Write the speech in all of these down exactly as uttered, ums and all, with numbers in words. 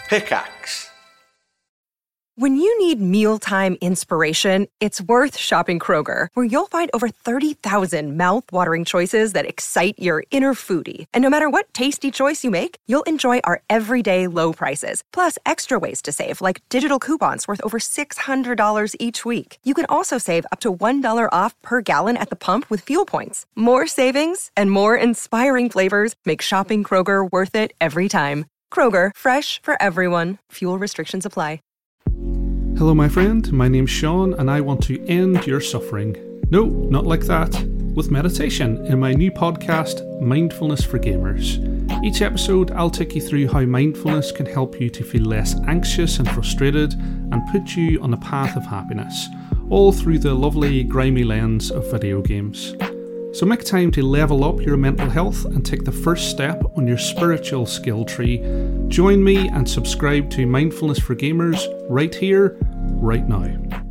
Pickaxe. When you need mealtime inspiration, it's worth shopping Kroger, where you'll find over thirty thousand mouth-watering choices that excite your inner foodie. And no matter what tasty choice you make, you'll enjoy our everyday low prices, plus extra ways to save, like digital coupons worth over six hundred dollars each week. You can also save up to one dollar off per gallon at the pump with fuel points. More savings and more inspiring flavors make shopping Kroger worth it every time. Kroger, fresh for everyone. Fuel restrictions apply. Hello, my friend. My name's Sean, and I want to end your suffering. No, not like that. With meditation in my new podcast, Mindfulness for Gamers. Each episode, I'll take you through how mindfulness can help you to feel less anxious and frustrated and put you on the path of happiness, all through the lovely, grimy lens of video games. So make time to level up your mental health and take the first step on your spiritual skill tree. Join me and subscribe to Mindfulness for Gamers right here, right now.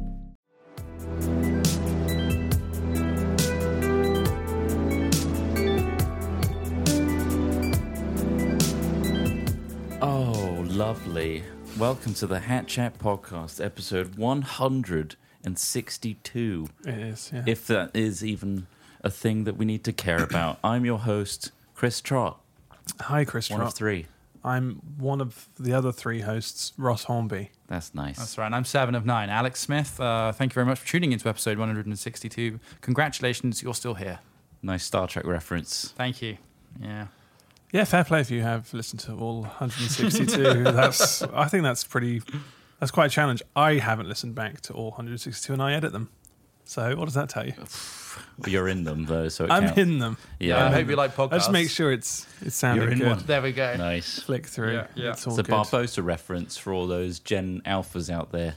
Oh, lovely. Welcome to the Hat Chat Podcast, episode one hundred sixty-two. It is, yeah. If that is even a thing that we need to care about. I'm your host, Chris Trott. Hi, Chris One Trott. of three. I'm one of the other three hosts, Ross Hornby. That's nice. That's right. And I'm seven of nine. Alex Smith, uh, thank you very much for tuning into episode one hundred sixty-two. Congratulations, you're still here. Nice Star Trek reference. Thank you. Yeah. Yeah, fair play if you have listened to all one hundred sixty-two. that's, I think that's pretty, that's quite a challenge. I haven't listened back to all one hundred sixty-two and I edit them. So what does that tell you? You're in them, though, so it I'm counts. in them. Yeah. I hope you like podcasts. I just make sure it's it's sounding You're in good. one. There we go. Nice. Flick through. Yeah, yeah. It's all It's a good. Barbosa reference for all those Gen Alphas out there.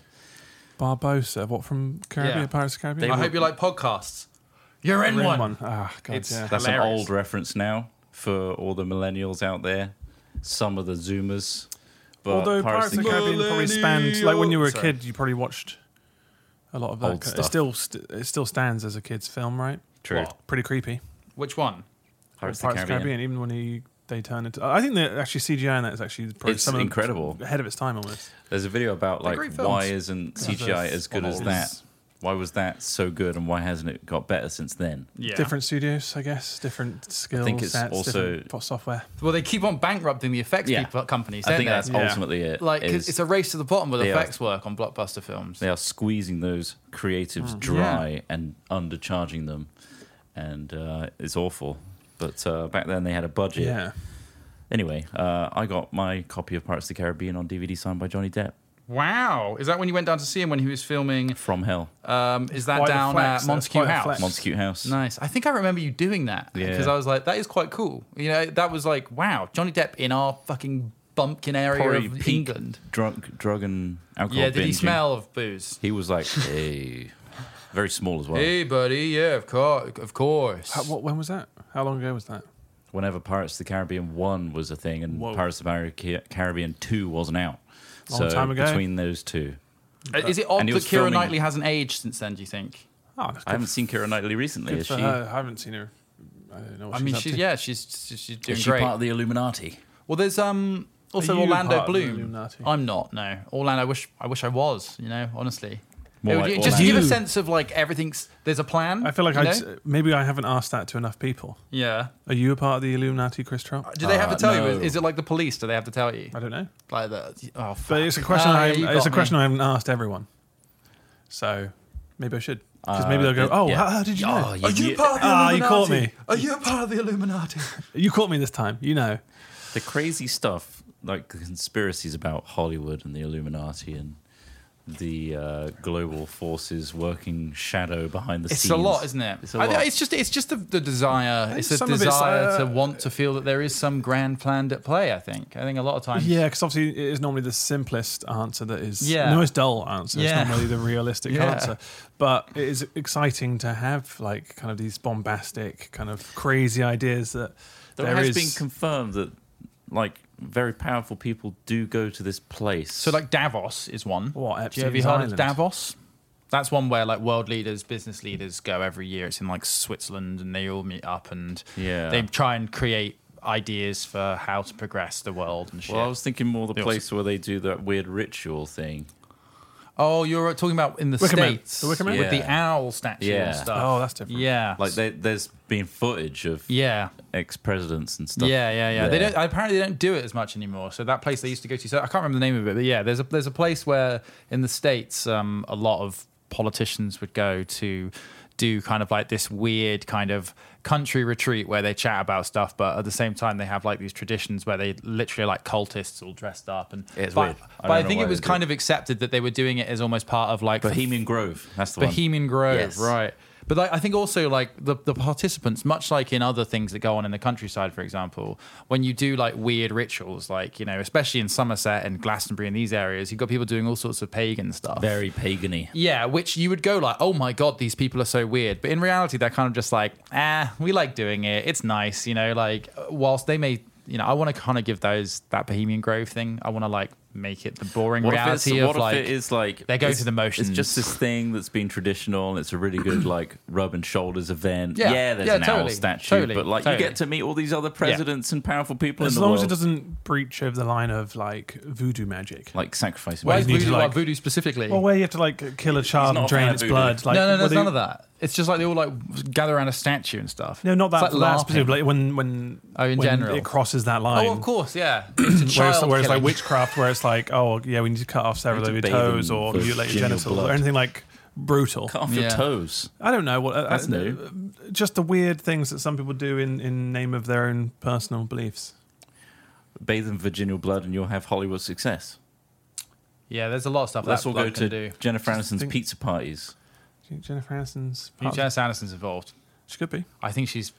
Barbosa, what from Caribbean, Yeah. Pirates of the Caribbean? They I were- hope you like podcasts. You're in We're one. Ah, God, It's- yeah. That's Hilarious. an old reference now for all the millennials out there. Some of the Zoomers. But Although Pirates of the Car- Caribbean probably spanned, like when you were a Sorry. kid, you probably watched a lot of that. Old kind- stuff. It still st- it still stands as a kid's film, right? True. What? Pretty creepy. Which one? Pirates of Pirates the of the Caribbean, even when he they turn into, I think that actually C G I in that is actually probably It's some of them incredible. ahead of its time almost. There's a video about They're like great films. why isn't C G I as good as Old. that? Why was that so good and why hasn't it got better since then? Yeah. Different studios, I guess, different skill think it's sets, also- different software. Well, they keep on bankrupting the effects Yeah. people, companies, I don't think they? that's Yeah. ultimately it. Like, 'cause is it's a race to the bottom with they are- effects work on blockbuster films. they are squeezing those creatives dry and undercharging them, and uh, it's awful. But uh, back then they had a budget. Yeah. Anyway, uh, I got my copy of Pirates of the Caribbean on D V D signed by Johnny Depp Wow. Is that when you went down to see him when he was filming? from Hell, Um, is that Quite a down flex, at that's Montague quite a House? flex. Montague House. Nice. I think I remember you doing that Yeah. because I was like, that is quite cool. You know, that was like, wow, Johnny Depp in our fucking bumpkin area Probably of peak England. drunk, drug and alcohol. Yeah, did he binging. smell of booze? He was like, hey, very small as well. Hey, buddy, yeah, of course, of course. How, what, when was that? How long ago was that? Whenever Pirates of the Caribbean one was a thing and Whoa. Pirates of the Car- Caribbean two wasn't out. Long so time ago. between those two. Uh, Is it odd And he that was Keira filming- Knightley hasn't aged since then, do you think? Oh, that's I good, haven't seen Keira Knightley recently. good Is for she, her. I haven't seen her. I don't know what I she's mean, up she's to. yeah, she's she's, she's doing is she great. part of the Illuminati? Well, there's um also Are you Orlando part of the Bloom. Illuminati? I'm not. No, Orlando. I wish I wish I was. You know, honestly. More It would- like just Orlando. give a You- sense of like everything's there's a plan. I feel like you I know? maybe I haven't asked that to enough people. Yeah. Are you a part of the Illuminati, Chris Trott? Do they have Uh, to tell no. you? Is it like the police? Do they have to tell you? I don't know, Like the oh, fuck. but it's a question. Ah, I yeah, you haven't, it's a got question me. I haven't asked everyone. So maybe I should, because Uh, maybe they'll go, it- "Oh, yeah. how, how did you know? Oh, Are you part of the Ah, you Illuminati? caught me. Are you a part of the Illuminati? You caught me this time. You know." The crazy stuff, like the conspiracies about Hollywood and the Illuminati and the uh, global forces working shadow behind the It's scenes. a lot, isn't it? It's a I think lot. It's just it's just the, the desire. It's a some of it's, desire uh, to want to feel that there is some grand plan at play. I think. I think a lot of times. Yeah, because obviously it is normally the simplest answer that is Yeah. the most dull answer. Yeah. It's normally the realistic Yeah. answer. But it is exciting to have like kind of these bombastic, kind of crazy ideas that There, there has is. been confirmed that, like, very powerful people do go to this place. So like Davos is one. What, Do you have you Epstein's heard Island? of Davos? That's one where like world leaders, business leaders go every year. It's in like Switzerland, and they all meet up and Yeah. they try and create ideas for how to progress the world and shit. Well, I was thinking more the They place where they do that weird ritual thing. Oh, you're talking about in the Wicker Man. States The Wicker Man? with the Yeah. owl statue Yeah. and stuff. Oh, that's different. Yeah. Like they, there's been footage of yeah. ex-presidents and stuff. Yeah, yeah, yeah. They there. don't. Apparently, they don't do it as much anymore. So that place they used to go to. So I can't remember the name of it, but yeah, there's a there's a place where in the States, um, a lot of politicians would go to do kind of like this weird kind of country retreat where they chat about stuff, but at the same time they have like these traditions where they literally are like cultists all dressed up. And It's but, weird. I but don't I know think why it was they do kind it. of accepted that they were doing it as almost part of like Bohemian Grove. That's the one. Bohemian Grove, Yes. right? But like, I think also like the, the participants, much like in other things that go on in the countryside, for example, when you do like weird rituals, like, you know, especially in Somerset and Glastonbury and these areas, you've got people doing all sorts of pagan stuff. Very pagany. Yeah, which you would go like, oh my God, these people are so weird. But in reality, they're kind of just like, ah, we like doing it. It's nice, you know, like whilst they may, you know, I want to kind of give those that Bohemian Grove thing. I want to like make it the boring What if, reality it's, of what like, if it is like they're going it's- through the motions. It's just this thing that's been traditional, and it's a really good like rub and shoulders event. Yeah. Yeah, there's Yeah, an owl totally. statue, Totally. but like Totally. you get to meet all these other presidents and powerful people As in the long world, as it doesn't breach over the line of like voodoo magic. like sacrificing. why you is need to, voodoo, like- like, voodoo specifically? Well, where you have to like kill a child not and a drain fan of its voodoo. blood. Like, no, no, well, there's they- none of that. It's just like they all like gather around a statue and stuff. No, not that. It's like for that LARPing. specifically. Like when when Oh, in when general. it crosses that line. Oh, of course, yeah. It's a Whereas, child whereas like killing. witchcraft, where it's like, oh yeah, we need to cut off several need of your to bathe toes in or the mutilate your genital genitals blood. or anything like brutal. Cut off Yeah. your toes. I don't know what. Uh, That's uh, new. Just the weird things that some people do in in name of their own personal beliefs. Bathe in vaginal blood, and you'll have Hollywood success. Yeah, there's a lot of stuff Let's that all blood go can to do. Jennifer Aniston's think- pizza parties. Jennifer Aniston's. I think part- Janice Aniston's involved. She could be. I think she's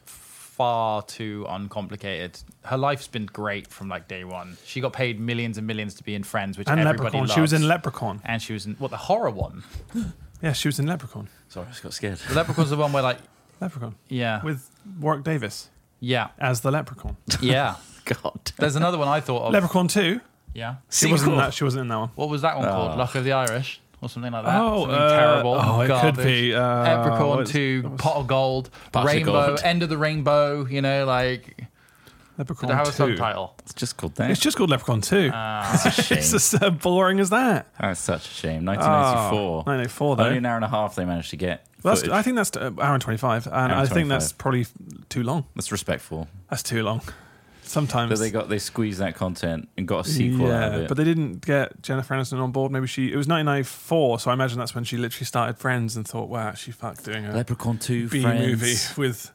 far too uncomplicated. Her life's been great from like day one. She got paid millions and millions to be in Friends, which And everybody Leprechaun. loves. She was in Leprechaun. and she was in what the horror one. Yeah, she was in Leprechaun. Sorry, I just got scared. The Leprechaun's the one where like Leprechaun. yeah, With Warwick Davis yeah, as the Leprechaun. yeah. God. There's another one I thought of. Leprechaun two. Yeah. She wasn't in Sequel. that. She wasn't in that one. What was that one called? Oh. Luck of the Irish or something like that. Oh, something uh, terrible. oh, it garbage. could be, uh, Leprechaun what's- two, what's- Pot of Gold, Pot of Rainbow, Gold. End of the Rainbow. You know, like did Leprechaun it have a two. subtitle? It's just called that. It's just called Leprechaun two. That's a shame. it's just as boring as that. That's such a shame. nineteen ninety-four. Oh, nineteen ninety-four though. Only an hour and a half they managed to get. Well, that's, footage. I think that's uh, hour and twenty-five, and Hour and I think that's twenty-five. probably f- too long. That's respectful. That's too long. Sometimes. But they got they squeezed that content and got a sequel yeah, out of it. but they didn't get Jennifer Aniston on board. Maybe she. It was nineteen ninety-four, so I imagine that's when she literally started Friends and thought, "Wow, she fucked doing a Leprechaun two, B Friends. movie with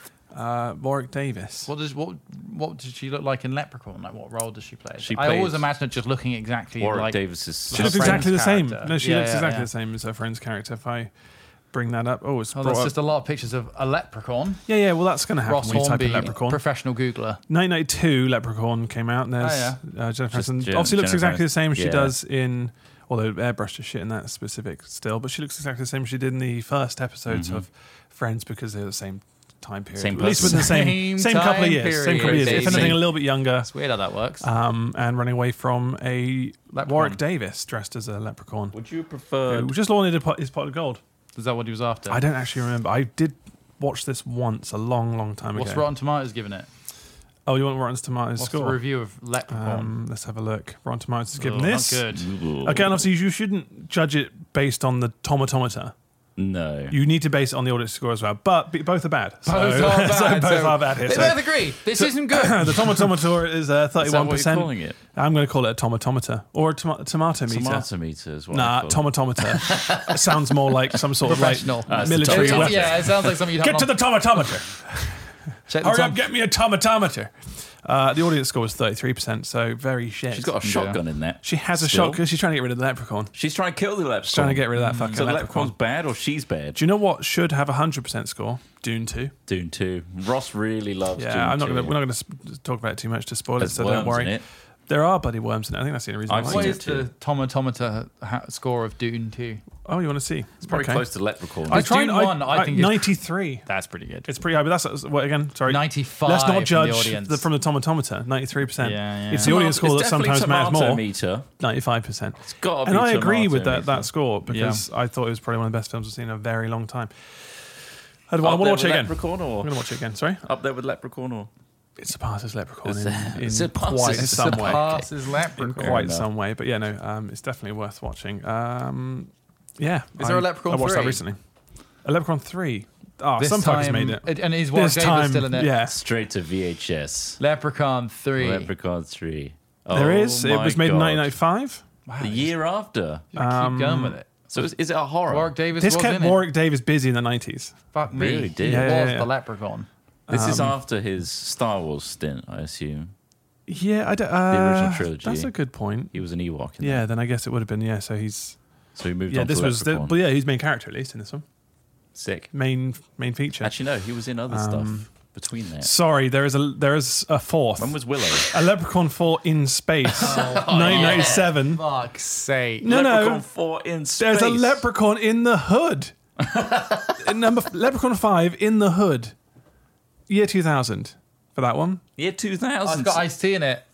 uh, Warwick Davis." What does what what did she look like in Leprechaun? Like what role does she play? She I always plays imagine her just looking exactly Warwick like Davis's. She looks Friends exactly the same. character. No, she Yeah, looks yeah, exactly yeah. the same as her friend's character. If I bring that up, oh, it's Oh, brought that's up. just a lot of pictures of a leprechaun. yeah, yeah. Well, that's going to happen Ross when you type in Hornby, Leprechaun. professional Googler. nineteen ninety-two, Leprechaun came out, and there's Oh, uh, Jennifer Just Aniston. Jen- Obviously, looks Jennifer exactly the same as she yeah. does in. Although airbrushed is shit in that specific still, but she looks exactly the same as she did in the first episodes Mhm. of Friends because they're the same time period. Same At least person. within the same Same same couple of time years. Same couple of period, years. If baby. anything, a little bit younger. It's weird how that works. Um, and running away from a Leprechaun. Warwick Davis dressed as a leprechaun. Would you prefer? Who just wanted a pot, his pot of gold. Is that what he was after? I don't actually remember. I did watch this once a long, long time What's ago. Rotten Tomatoes giving it? Oh, you want Rotten Tomatoes What's score? the review of Leprechaun? Um, let's have a look. Rotten Tomatoes is Oh, giving not this. good. Okay, and obviously you shouldn't judge it based on the tomatometer. No. You need to base it on the audience score as well. But b- both are bad. Both so, are so bad. both so are bad here. They So both agree. This isn't good. the tomatometer is uh, Is that thirty-one what you're percent. calling it? I'm going to call it a tomatometer or a tom- tomato meter. Tomato meter is what. Nah, I call it. tomatometer. It sounds more like some sort of like Professional. Ah, it's the military It- weapon. yeah, it sounds like something you'd have Get to the tomatometer. Check the Hurry tom- up, get me a tomatometer. Uh, the audience score was thirty-three percent, so very shit. She's got a shotgun in that. She has a Still. shotgun. She's trying to get rid of the leprechaun. She's trying to kill the leprechaun. She's trying to get rid of that fucking So the leprechaun. leprechaun's bad or she's bad? Do you know what should have a hundred percent score? Dune two. Dune two. Ross really loves Yeah, Dune I'm not two. gonna. We're not going to talk about it too much to spoil There's it, so worms don't worry. in it. There are bloody worms in it. I think that's the only reason. I've I seen What liked is it. it. the tomatometer ha- score of Dune two? Oh, you want to see? It's probably Okay. close to leprechaun. I Dune tried. I, one, I think is- ninety-three. That's pretty good. It's pretty high, but that's what again? Sorry, ninety-five Let's from not the judge audience. the, from the tomatometer. Ninety-three percent. Yeah, yeah. It's the audience score that It's definitely sometimes matters tomato more. meter. Ninety-five percent. It's got to And be I agree tomato with that meter. that score because I thought it was probably one of the best films I've seen in a very long time. I want Up to there watch it with again. Leprechaun or I'm going to watch it again. Sorry. up there with leprechaun or It surpasses Leprechaun It's in, a- in it surpasses- quite it some way. Surpasses In Leprechaun. quite enough. some way, but yeah, no, um, it's definitely worth watching. Um, yeah, Is there I- a Leprechaun I watched that three? recently. A Leprechaun three. Oh, This some fuckers time, made it. And is Warwick This Davis time, still in it? yeah. Straight to V H S. Leprechaun three. Leprechaun three. There Oh is. It my was made in God. nineteen ninety-five. Wow, The you year after. just keep going with it. So is, is it a horror? Warwick Davis This was kept in it. Warwick Davis busy in the nineties. Fuck me. Really did. He Yeah, yeah, was yeah. the Leprechaun. This is Um, after his Star Wars stint, I assume. Yeah, I don't, uh, original trilogy. That's a good point. He was an Ewok. In Yeah, that. then I guess it would have been yeah. So he's So he moved yeah. on This to was the, Leprechaun. but yeah, he's main character at least in this one. Sick. Main main feature. Actually, no, he was in other Um, stuff between there. Sorry, there is a there is a fourth. When was Willow? a Leprechaun four in space, nineteen ninety-seven. Fuck's sake. No, Leprechaun no. four in space. There's a Leprechaun in the hood. Number Leprechaun five in the hood. Year two thousand for that one. Year two Oh, it's thousand. got Ice-T in it.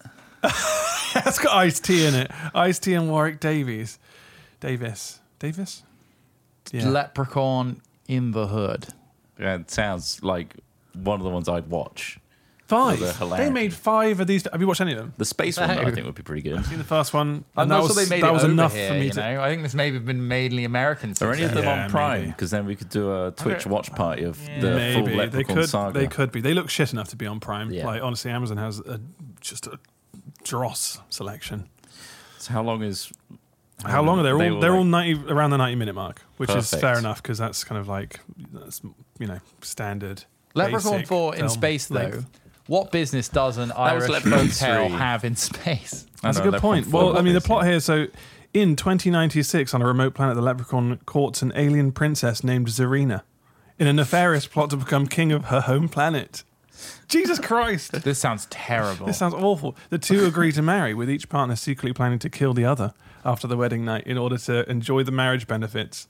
It's got Ice-T in it. Ice-T and Warwick Davies. Davis. Davis? Yeah. Leprechaun in the hood. Yeah, it sounds like one of the ones I'd watch. Five. they're They hilarious. made five of these. Have you watched any of them? The space one, I think, would be pretty good. Seen the first one. I'm and that not was, sure they made that it was over enough here, for me you to. know? I think this may have been mainly American. Are any of them Yeah, on Prime? maybe. Because then we could do a Twitch watch party of the full Maybe they Leprechaun could. saga. They could be. They look shit enough to be on Prime. Yeah. Like honestly, Amazon has a, just a dross selection. So how long is? How long are they? They're all all they're like- all ninety around the ninety minute mark, which is Perfect. fair enough because that's kind of like that's you know standard. Leprechaun basic four in film space, though. length. What business does an Irish Leprechaun hotel three. have in space? That's I a know, good Leprechaun point. four. Well, I mean, the plot here. So, in twenty ninety-six, on a remote planet, the Leprechaun courts an alien princess named Zarina in a nefarious plot to become king of her home planet. Jesus Christ! This sounds terrible. This sounds awful. The two agree to marry, with each partner secretly planning to kill the other after the wedding night in order to enjoy the marriage benefits.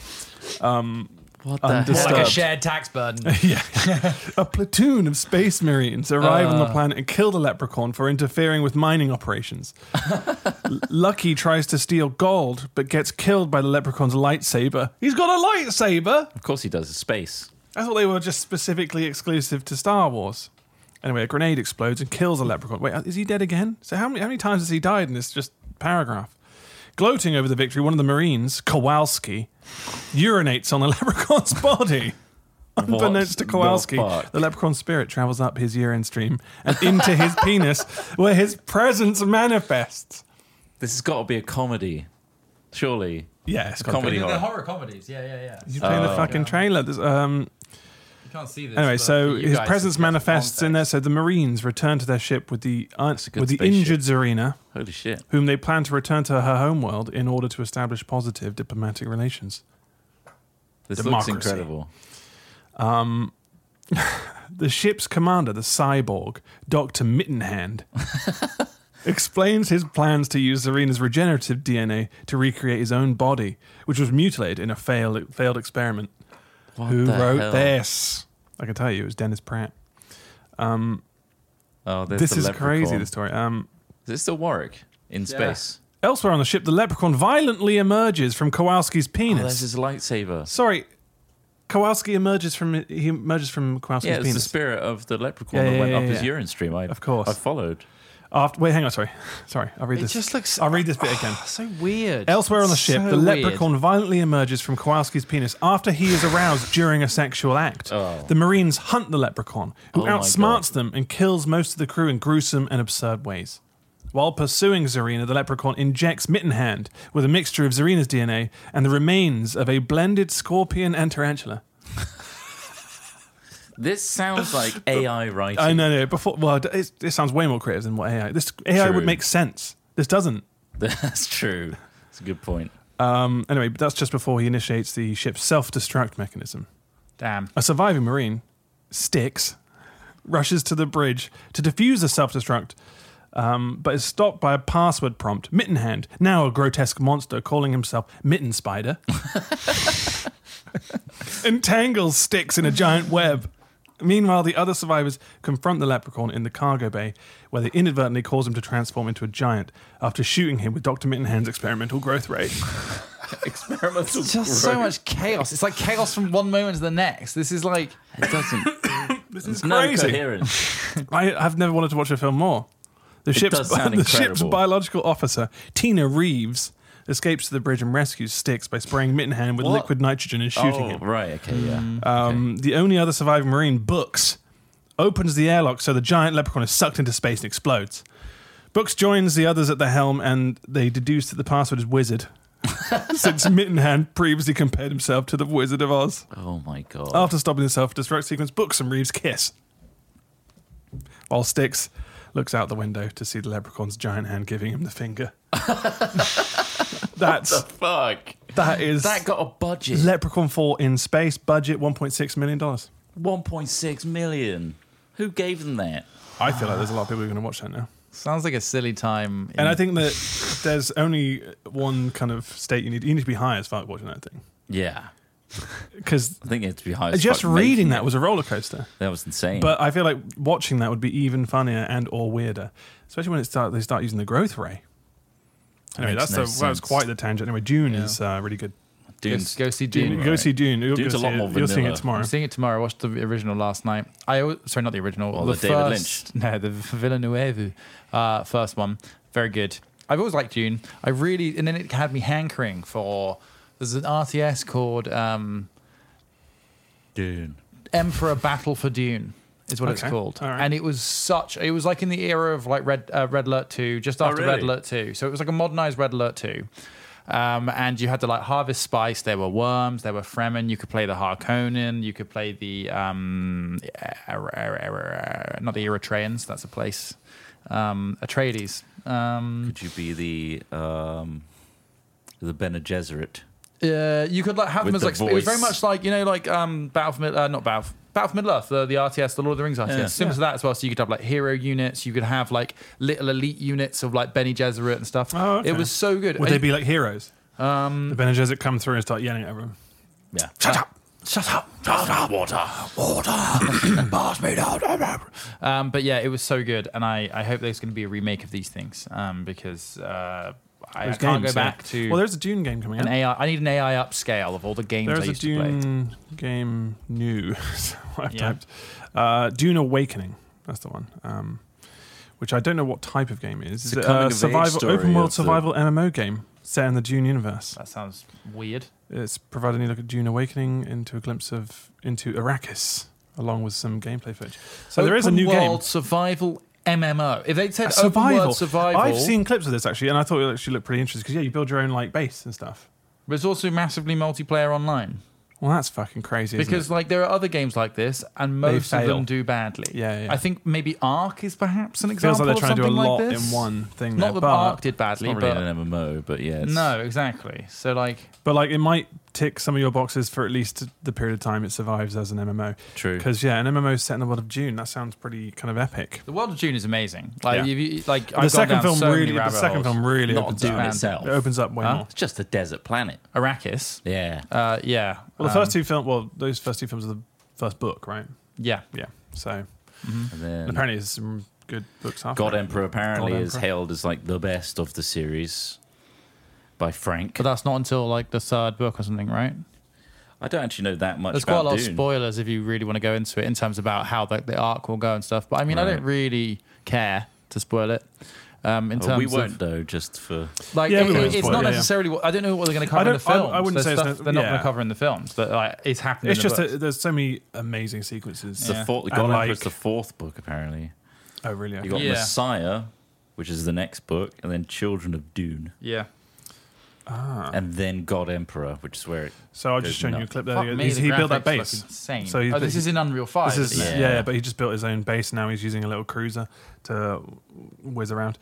Um, What the undisturbed. hell? like a shared tax burden. yeah. A platoon of space marines arrive on the Uh. planet and kill the leprechaun for interfering with mining operations. L- Lucky tries to steal gold, but gets killed by the leprechaun's lightsaber. He's got a lightsaber! Of course he does. It's space. I thought they were just specifically exclusive to Star Wars. Anyway, a grenade explodes and kills the leprechaun. Wait, is he dead again? So how many, how many times has he died in this just paragraph? Gloating over the victory, one of the Marines, Kowalski, urinates on the leprechaun's body. Unbeknownst to the Kowalski, fuck? the leprechaun's spirit travels up his urine stream and into his penis, where his presence manifests. This has got to be a comedy, surely. Yeah, it's A comedy They're horror. horror comedies. Yeah, yeah, yeah. You play the Oh. fucking trailer. There's, um, You can't see this. Anyway, but so for you his guys, presence it's just manifests in there. context. So the Marines return to their ship with the un- a good with the spaceship. injured Zarina, Holy shit. whom they plan to return to her homeworld in order to establish positive diplomatic relations. This Democracy. looks incredible. The ship's commander, the cyborg, Doctor Mittenhand, explains his plans to use Zarina's regenerative D N A to recreate his own body, which was mutilated in a failed, failed experiment. What Who the wrote hell? this? I can tell you, it was Dennis Pratt. Oh, there's This the is leprechaun. crazy, this story. Um, Is this still Warwick in space? Elsewhere on the ship, the leprechaun violently emerges from Kowalski's Oh, penis. there's his lightsaber. Sorry, Kowalski emerges from he emerges from Kowalski's Yeah, it's the penis. spirit of the leprechaun Yeah, that yeah, went yeah, up his yeah. urine stream. I, Of course. I followed. After, wait, hang on. Sorry, sorry. I'll read It this. just looks- I'll read this bit again. So weird. Elsewhere on the ship, So the weird. leprechaun violently emerges from Kowalski's penis after he is aroused during a sexual act. Oh. The Marines hunt the leprechaun, who Oh my outsmarts God. them and kills most of the crew in gruesome and absurd ways. While pursuing Zarina, the leprechaun injects Mittenhand with a mixture of Zarina's D N A and the remains of a blended scorpion and tarantula. This sounds like A I writing. I know, no, before, well, it, it sounds way more creative than what A I. This A I True. would make sense. This doesn't. That's true. That's a good point. Um, anyway, but that's just before he initiates the ship's self-destruct mechanism. Damn. A surviving Marine, Styx, rushes to the bridge to defuse the self-destruct, um, but is stopped by a password prompt. Mittenhand, now a grotesque monster calling himself Mitten Spider, entangles Styx in a giant web. Meanwhile, the other survivors confront the leprechaun in the cargo bay, where they inadvertently cause him to transform into a giant after shooting him with Doctor Mittenhand's experimental growth rate. Experimental It's just so much chaos. It's like chaos from one moment to the next. This is like It doesn't. This is There's no crazy. coherence. I have never wanted to watch a film more. The It ship's does sound the ship's incredible. biological officer, Tina Reeves, escapes to the bridge and rescues Styx by spraying Mittenhand with What? liquid nitrogen and shooting oh, him. right. Okay, yeah. Um, The only other surviving Marine, Books, opens the airlock so the giant leprechaun is sucked into space and explodes. Books joins the others at the helm and they deduce that the password is wizard. Since Mittenhand previously compared himself to the Wizard of Oz. Oh, my God. After stopping the self-destruct sequence, Books and Reeves kiss. While Styx looks out the window to see the leprechaun's giant hand giving him the finger. That's Fuck. that is That got a budget. Leprechaun four in space, budget one point six million dollars. one point six million. Who gave them that? I feel like there's a lot of people who are going to watch that now. Sounds like a silly time. In And I think that there's only one kind of state you need. You need to be high as fuck watching that thing. Yeah. Because I think it had to be high as just fuck reading making that it. was a roller coaster. That was insane. But I feel like watching that would be even funnier and or weirder, especially when it start they start using the growth ray. Anyway, Makes that's no the, that was sense. quite the tangent. Anyway, Dune Yeah. is uh, really good. Dune's, go see Dune, Dune. go right. see Dune. You'll Dune's go a see lot it. more You'll see vanilla. it tomorrow. I'm seeing it tomorrow. I watched the original last night. I al- sorry, not the original. Well, the, the David first, no, the Villeneuve uh, first one. Very good. I've always liked Dune. I really, and then it had me hankering for. There's an R T S called um, Dune. Emperor Battle for Dune. Is what it's Okay. called, All right. and it was such. It was like in the era of like Red uh, Red Alert two, just Oh, after really? Red Alert two. So it was like a modernized Red Alert two. Um, and you had to like harvest spice. There were worms. There were Fremen. You could play the Harkonnen. You could play the um, er- er- er- er- not the Eritreans. That's a place. Um, Atreides. Um, Could you be the um, the Bene Gesserit? uh, you could like have With them as the like it was very voice. much like you know like um, Battle for Mid- uh, not Battle. Battle for Middle Earth, the, the R T S, the Lord of the Rings R T S, Yeah. similar to that as well. So you could have like hero units, you could have like little elite units of like Bene Gesserit and stuff. Oh, okay. It was so good. Would And- they be like heroes? Um, The Bene Gesserit come through and start yelling at everyone. Yeah. Shut up! Shut up! Water. Water! Pass me down. Um, but yeah, it was so good, and I, I hope there's going to be a remake of these things um, because uh, I, I Those can't games, go yeah. back to Well, there's a Dune game coming an out. A I. I need an A I upscale of all the games I There's a used to play. Dune game new. So I've Yeah. typed uh, Dune Awakening. That's the one. Um, which I don't know what type of game it is. It's Is a it coming a of age survival, story open world of the- survival M M O game set in the Dune universe? That sounds weird. It's providing you look at Dune Awakening into a glimpse of into Arrakis, along with some gameplay footage. So there is a Open new game. world survival M M O. If they said Uh, open survival. world survival, I've seen clips of this actually, and I thought it actually looked pretty interesting because yeah, you build your own like base and stuff. but it's also massively multiplayer online. Well, that's fucking crazy. Isn't Because it? like there are other games like this, and most of fail. them do badly. Yeah, yeah. I think maybe Ark is perhaps an It feels example like they're trying of to do a something lot like this. in one thing. Not there, that but, Ark did It's badly, not really but an M M O, but yeah. It's, no, exactly. So like, but like it might tick some of your boxes for at least the period of time it survives as an M M O. True. Because yeah, an M M O set in the world of Dune. That sounds pretty kind of epic. the world of Dune is amazing. Like, Yeah. if you, like the I've gone second down film so many really, the rabbit second holes. film really Not opens Dune up. itself. It opens up way Huh? more. It's just a desert planet. Arrakis. Yeah. Uh, yeah. Well, the Um, first two films, well, those first two films are the first book, right? Yeah. Yeah. So And then and apparently there's some good books after. God it. Emperor apparently God is Emperor. hailed as like the best of the series by Frank. But that's not until like the third book or something, right? I don't actually know that much There's quite a about lot of Dune. spoilers if you really want to go into it in terms about how the, the arc will go and stuff. But I mean, I Right. don't really care to spoil it. Um, in Oh, terms we of won't though, just for like, Yeah, we it- won't it's spoil not it, yeah, yeah. necessarily what I don't know what they're going to I cover in the don't- I- films. I wouldn't There's say it's stuff ne- they're not going yeah. to cover in the films, but like, it's happening. It's in just the a, books. there's so many amazing sequences. the Yeah. fourth. And, God like- Emperor's the fourth book apparently. Oh really? You got Yeah. Messiah, which is the next book, and then Children of Dune, yeah. Ah. and then God Emperor, which is where it. So I'll Goes just show you a nuts. clip there. Fuck He's- me, the he built that graphics base. look insane. So he's- oh, this is in Unreal Five. This is isn't yeah. it? yeah, but he just built his own base. Now he's using a little cruiser to whiz around.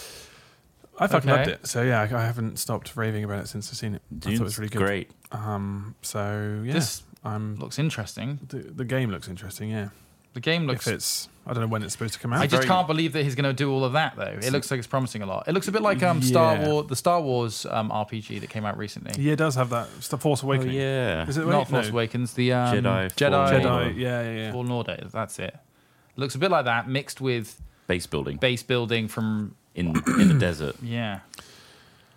I fucking Okay. loved it. So yeah, I, I haven't stopped raving about it since I've seen it. I Dune's thought it was really good. great. Um, so yeah, This I'm. looks interesting. The, the game looks interesting. Yeah, The game looks. if it's, I don't know when it's supposed to come out. I just very- can't believe that he's going to do all of that though. It looks like it's promising a lot. It looks a bit like um, Star Yeah. Wars, the Star Wars um, R P G that came out recently. yeah, it does have that. It's the Force Oh Awakening. yeah. Is it Not wait, Force no. Awakens, the um, Jedi Jedi, Fallen Jedi? Order. Yeah, yeah, yeah. Fallen Order. That's it. Looks a bit like that, mixed with Base building base building from in in the desert. yeah.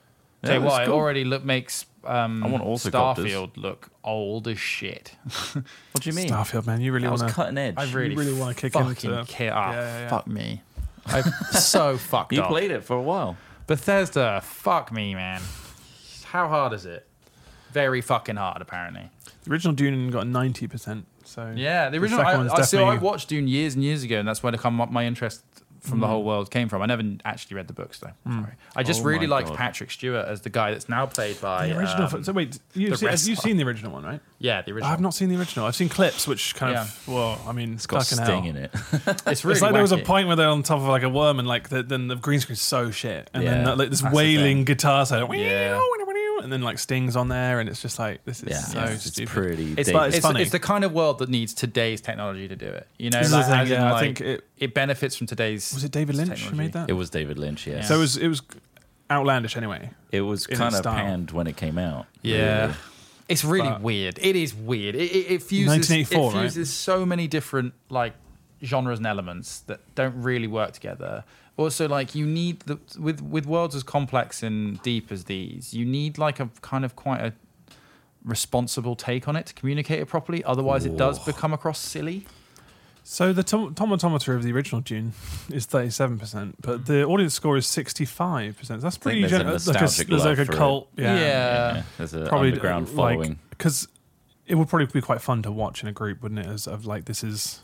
Tell you that's what, it cool. already look makes um, I want orthocopters. Starfield look old as shit. What do you mean? Starfield, man, you really That was want to. cutting edge. I really, really wanna kick fucking into- ki- ah, Yeah, yeah, yeah. fuck me. I'm so fucked you up. played it for a while. Bethesda, fuck me, man. How hard is it? Very fucking hard, apparently. The original Dune got ninety percent. So Yeah, the original. second I, one's I, see, I definitely- watched Dune years and years ago, and that's where the come up my interest from the whole world came from. I never actually read the books though. Sorry. I just Oh really my liked God. Patrick Stewart as the guy that's now played by the original. um, so wait, you've the seen, have you wrestler. seen the original one, right? yeah, the original. I've not seen the original. I've seen clips, which kind of. Well, I mean, It's got fucking Sting hell. in it. It's really It's like there was a wacky. point where they're on top of like a worm, and like the, then the green screen's so shit, and then Yeah, that, like this that's the wailing thing. guitar side, Yeah. and then like Sting's on there, and it's just like this is Yeah, so it's, it's stupid. pretty. It's, But dated. it's funny. it's the kind of world that needs today's technology to do it. You know, This is the like, thing, as in, yeah, I like, think it- it benefits from today's. Was it David Lynch who technology. made that? It was David Lynch. Yes. So it was it was outlandish anyway. It was in kind its of style. panned when it came out. Yeah. really. It's really But- weird. It is weird. It, it, it fuses. nineteen eighty-four, it right? fuses so many different like genres and elements that don't really work together. Also, like you need the with with worlds as complex and deep as these, you need like a kind of quite a responsible take on it to communicate it properly. Otherwise, it does become across silly. So the tom- tomatometer of the original Dune is thirty-seven percent, but the audience score is sixty-five percent. That's think pretty there's a generous. Like a, nostalgic there's like love a for cult. it. Yeah. Yeah. Yeah, there's a Probably underground uh, following. Because it would probably be quite fun to watch in a group, wouldn't it? As of like this is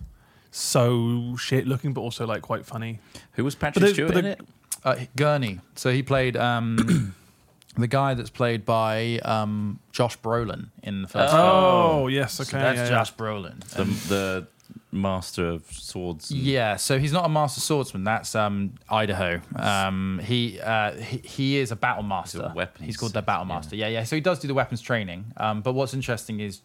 so shit looking, but also like quite funny. Who was But Patrick they- Stewart but in they- it? Uh, Gurney. So he played um, the guy that's played by um, Josh Brolin in the first film. Oh, yes, okay. So that's yeah, yeah. Josh Brolin. The, the master of swords. and- Yeah, so he's not a master swordsman. That's um, Idaho. Um, he, uh, he he is a battle master. He's a weapons- He's called the battle master. Yeah, yeah. So he does do the weapons training. Um, but what's interesting is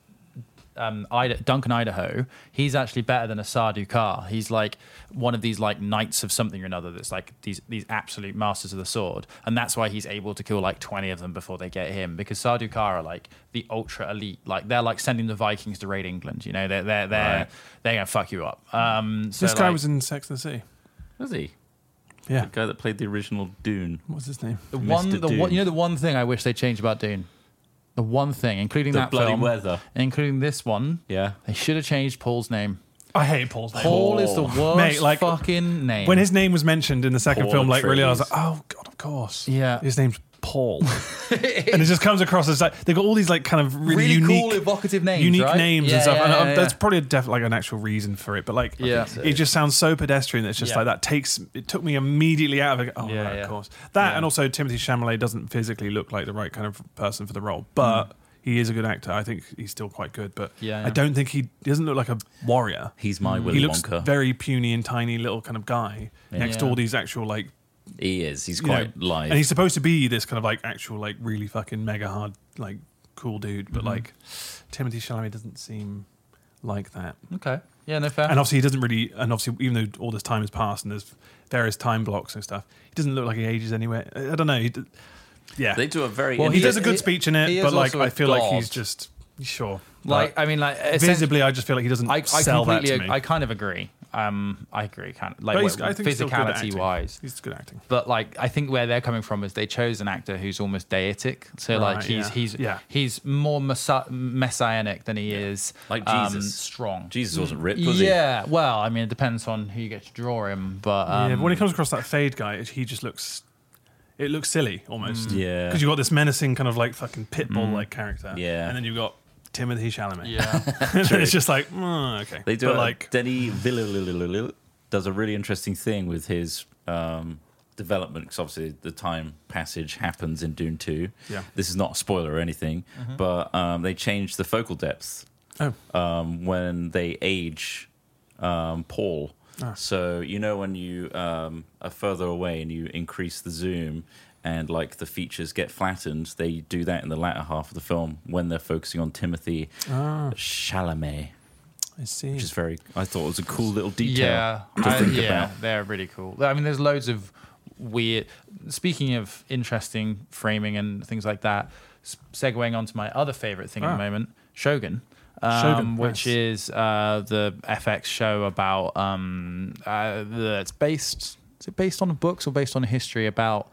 um, Ida, Duncan Idaho. He's actually better than a Sardukar. He's like one of these like knights of something or another. That's like these these absolute masters of the sword, and that's why he's able to kill like twenty of them before they get him. Because Sardukar are like the ultra elite. Like they're like sending the Vikings to raid England. You know, they're they're they're Right. they're gonna fuck you up. Um, so This guy like- was in Sex and the City. Was he? Yeah. The guy that played the original Dune. What's his name? The one, Mister the Dune. one, you know, the one thing I wish they changed about Dune, the one thing, including The that bloody film, weather. including this one, Yeah. they should have changed Paul's name. I hate Paul's name. Paul is the worst Mate, like, fucking name. When his name was mentioned in the second Paul film, like really, I was like, Atreides. oh god, of course. Yeah. his name's Paul, and it just comes across as like they've got all these like kind of really, really unique, cool, evocative names, unique right? names Yeah, and stuff. yeah, and yeah, uh, yeah. That's probably a def- like an actual reason for it, but like, Yeah. so. it just sounds so pedestrian. That it's just Yeah. like that takes it took me immediately out of it. Oh, Yeah, right, yeah. of course. That Yeah. and also Timothée Chalamet doesn't physically look like the right kind of person for the role, but. Mm. He is a good actor. I think he's still quite good, but Yeah, yeah. I don't think he, he doesn't look like a warrior. He's my Willy He looks Wonka. very puny and tiny little kind of guy next to Yeah. all these actual like he is. He's you quite know, live. and he's supposed to be this kind of like actual like really fucking mega hard like cool dude, Mm-hmm. but like Timothée Chalamet doesn't seem like that. Okay. Yeah, no fair. And obviously he doesn't really, and obviously even though all this time has passed and there's various time blocks and stuff, he doesn't look like he ages anywhere. I I don't know. He, d- yeah, they do a very. Well, he he- does a good he- speech in he it, is but like also a I feel like he's god. just sure. like, But I mean, like essentially- visibly, I just feel like he doesn't I, I sell that completely, to me. I kind of agree. Um, I agree, kind of like But he's- what- I think he's still good at physicality acting. wise. He's good acting. But like, I think where they're coming from is they chose an actor who's almost deitic. So like, Right, he's yeah. he's Yeah. he's more messa- messianic than he is Like um, Jesus. strong. Jesus wasn't ripped, was he? Yeah, well, I mean, it depends on who you get to draw him, but um, yeah, but when he comes across that Fade guy, it- he just looks. It looks silly almost. Yeah. Because you've got this menacing kind of like fucking pitbull like character. Yeah. And then you've got Timothée Chalamet. yeah, And it's just like, mm, okay. They do but a, like, Denny Villeneuve does a really interesting thing with his um, development because obviously the time passage happens in Dune two. Yeah. This is not a spoiler or anything, but um, they change the focal depth oh, um, when they age um, Paul. Ah. So you know when you um, are further away and you increase the zoom and like the features get flattened, they do that in the latter half of the film when they're focusing on Timothy ah, Chalamet, I see. which is very. I thought it was a cool little detail yeah, to I- think yeah, about. they're really cool. I mean, there's loads of weird. Speaking of interesting framing and things like that, s- segueing onto my other favorite thing at Ah. the moment, Shogun. Um, Shogun, which nice. is uh, the F X show about um, uh, the, it's based. Is it based on books or based on a history about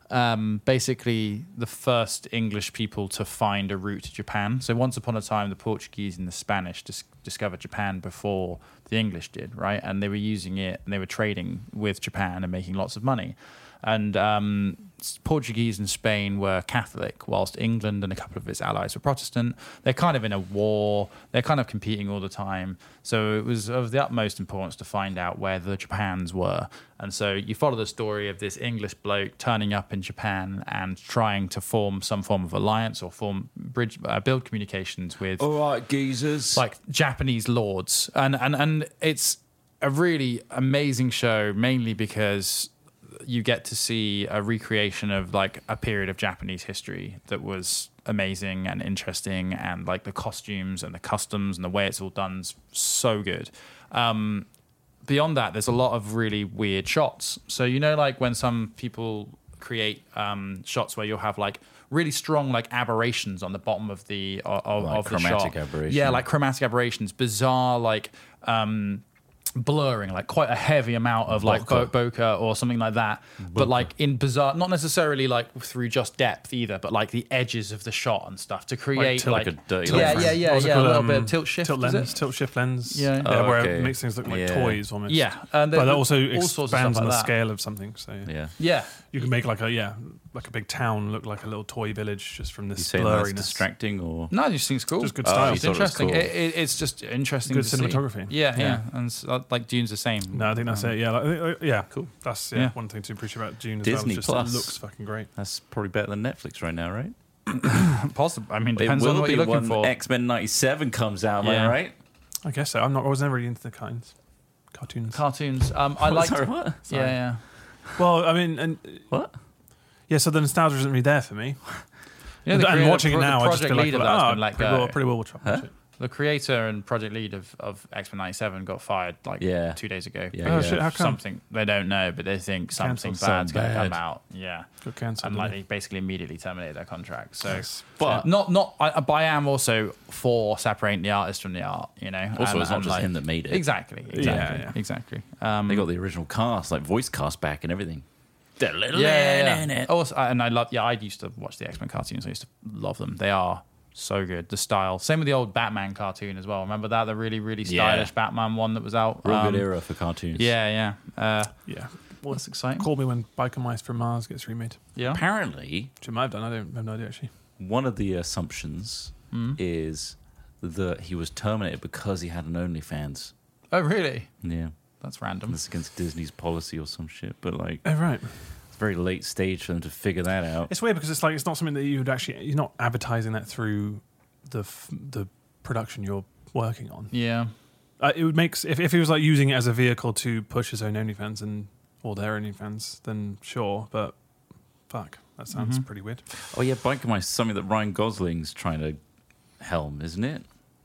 um, basically the first English people to find a route to Japan. So once upon a time, the Portuguese and the Spanish dis- discovered Japan before the English did, right? And they were using it, and they were trading with Japan and making lots of money. And um, Portuguese and Spain were Catholic, whilst England and a couple of its allies were Protestant. They're kind of in a war. They're kind of competing all the time. So it was of the utmost importance to find out where the Japans were. And so you follow the story of this English bloke turning up in Japan and trying to form some form of alliance or form bridge, uh, build communications with All right, geezers. like Japanese lords. And and and it's a really amazing show, mainly because you get to see a recreation of like a period of Japanese history that was amazing and interesting, and like the costumes and the customs and the way it's all done's so good. Um, beyond that, there's a lot of really weird shots. So you know, like when some people create um, shots where you'll have like really strong like aberrations on the bottom of the of, Like of the chromatic shot. aberration. Yeah, like chromatic aberrations, bizarre like. Um, blurring, like quite a heavy amount of like Bokeh. bo- bokeh or something like that, but like in bizarre, not necessarily like through just depth either, but like the edges of the shot and stuff to create tilt- like, like a dirty yeah, lens. yeah, yeah, What was it yeah, a called? little Um, bit of tilt shift, tilt is lens, it? tilt shift lens. Yeah. Oh, where okay. it makes things look like Yeah. toys almost. Yeah, and but there- that also all sorts of expands stuff on the like that. scale of something. So yeah. Yeah, you can make like a yeah, like a big town look like a little toy village just from You this saying that's blurriness. distracting or no, I just think it's cool. Just good Oh, style. you It's thought it was interesting. cool. It, it, it's just interesting. Good to see. cinematography. Yeah, yeah, Yeah. and s- uh, like Dune's the same. No, I think that's it. Yeah, like, uh, yeah, cool. That's yeah, Yeah. one thing to appreciate about Dune as Disney well. Just Plus. It looks fucking great. That's probably better than Netflix right now, right? Possible. I mean, It depends will on what be you're looking when for. X-Men ninety-seven comes out, am Yeah. I right? I guess so. I'm not. I was never really into the kinds cartoons. Cartoons. Um, I like. Sorry, what? Yeah, yeah. well, I mean, and What? yeah, so the nostalgia isn't really there for me. You know, the and creator- watching pro- it now, the I just project feel like, lead of like, that's oh, been let pretty go. well, pretty well, we'll try watch it. The creator and project lead of, of X-Men ninety-seven got fired like Yeah. two days ago. Yeah, Oh yeah. shit! How come? Something they don't know, but they think something Cancelled. bad's going to Something come bad. out. Yeah, Got cancelled. and like didn't they basically immediately terminated their contract. So, Nice. But not not. I, but I am also for separating the artist from the art. You know, also, and- it's not and, just like- him that made it. Exactly. Exactly. yeah. Exactly. Um, They got the original cast, like voice cast back and everything. yeah, yeah, yeah. Also, and I love. Yeah, I used to watch the X-Men cartoons. I used to love them. They are so good. The style. Same with the old Batman cartoon as well. Remember that? The really, really Yeah. stylish Batman one that was out. Real Um, good era for cartoons. Yeah, yeah. Uh, Yeah. well, that's exciting. Call me when Biker Mice from Mars gets remade. Yeah. Apparently, Which it might have done. I don't I have no idea actually. one of the assumptions Hmm? is that he was terminated because he had an OnlyFans. Oh, really? Yeah. That's random. That's against Disney's policy or some shit. But like, Oh right. it's a very late stage for them to figure that out. It's weird because it's like it's not something that you would actually. You're not advertising that through the f- the production you're working on. Yeah. Uh, it would make s- if if he was like using it as a vehicle to push his own OnlyFans and or their OnlyFans, then sure. But fuck, that sounds Mm-hmm. pretty weird. Oh yeah, Biker Mice is something that Ryan Gosling's trying to helm, isn't it?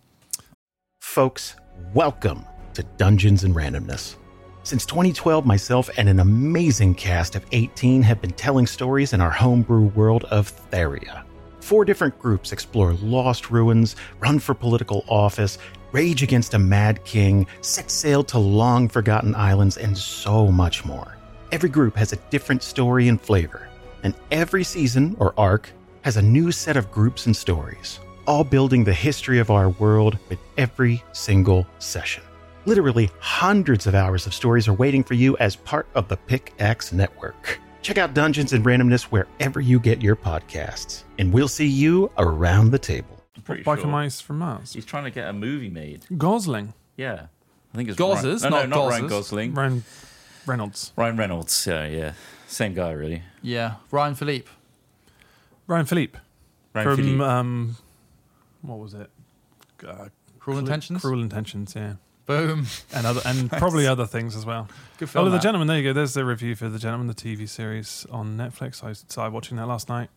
Folks, welcome to Dungeons and Randomness. Since twenty twelve, myself and an amazing cast of eighteen have been telling stories in our homebrew world of Theria. Four different groups explore lost ruins, run for political office, rage against a mad king, set sail to long-forgotten islands, and so much more. Every group has a different story and flavor, and every season, or arc, has a new set of groups and stories, all building the history of our world with every single session. Literally hundreds of hours of stories are waiting for you as part of the Pickaxe Network. Check out Dungeons and Randomness wherever you get your podcasts, and we'll see you around the table. Pretty Biker sure. Mice from Mars. He's trying to get a movie made. Gosling. Yeah. I think it's Gozzers, Ryan, no, not no, not Ryan Gozzers. Gosling. Ryan Reynolds. Ryan Reynolds. Yeah, yeah. Same guy, really. Yeah. Ryan Philippe. Ryan Philippe Ryan from Philippe. um, what was it? Uh, Cruel Cl- Intentions. Cruel Intentions. Yeah, Boom. and other and probably other things as well. Good film. Oh, The that. Gentleman. There you go. There's the review for The Gentleman, the T V series on Netflix. I started watching that last night.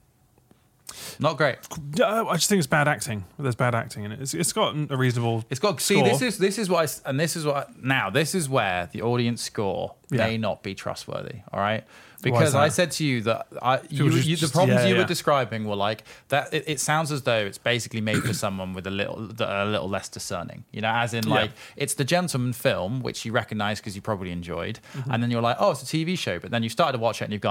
Not great. Uh, I just think it's bad acting. There's bad acting in it. It's, it's got a reasonable. It's got see. Score. This is this is what I s and this is what I, now this is where the audience score Yeah. may not be trustworthy. All right, Why because is I that? said to you that I you, just- you, the just- problems yeah, you yeah. were describing were like that. It, it sounds as though it's basically made for someone with a little a little less discerning. You know, as in like it's the Gentleman film, which you recognise because you probably enjoyed, Mm-hmm. and then you're like, oh, it's a T V show. But then you started to watch it and you've gone, ah,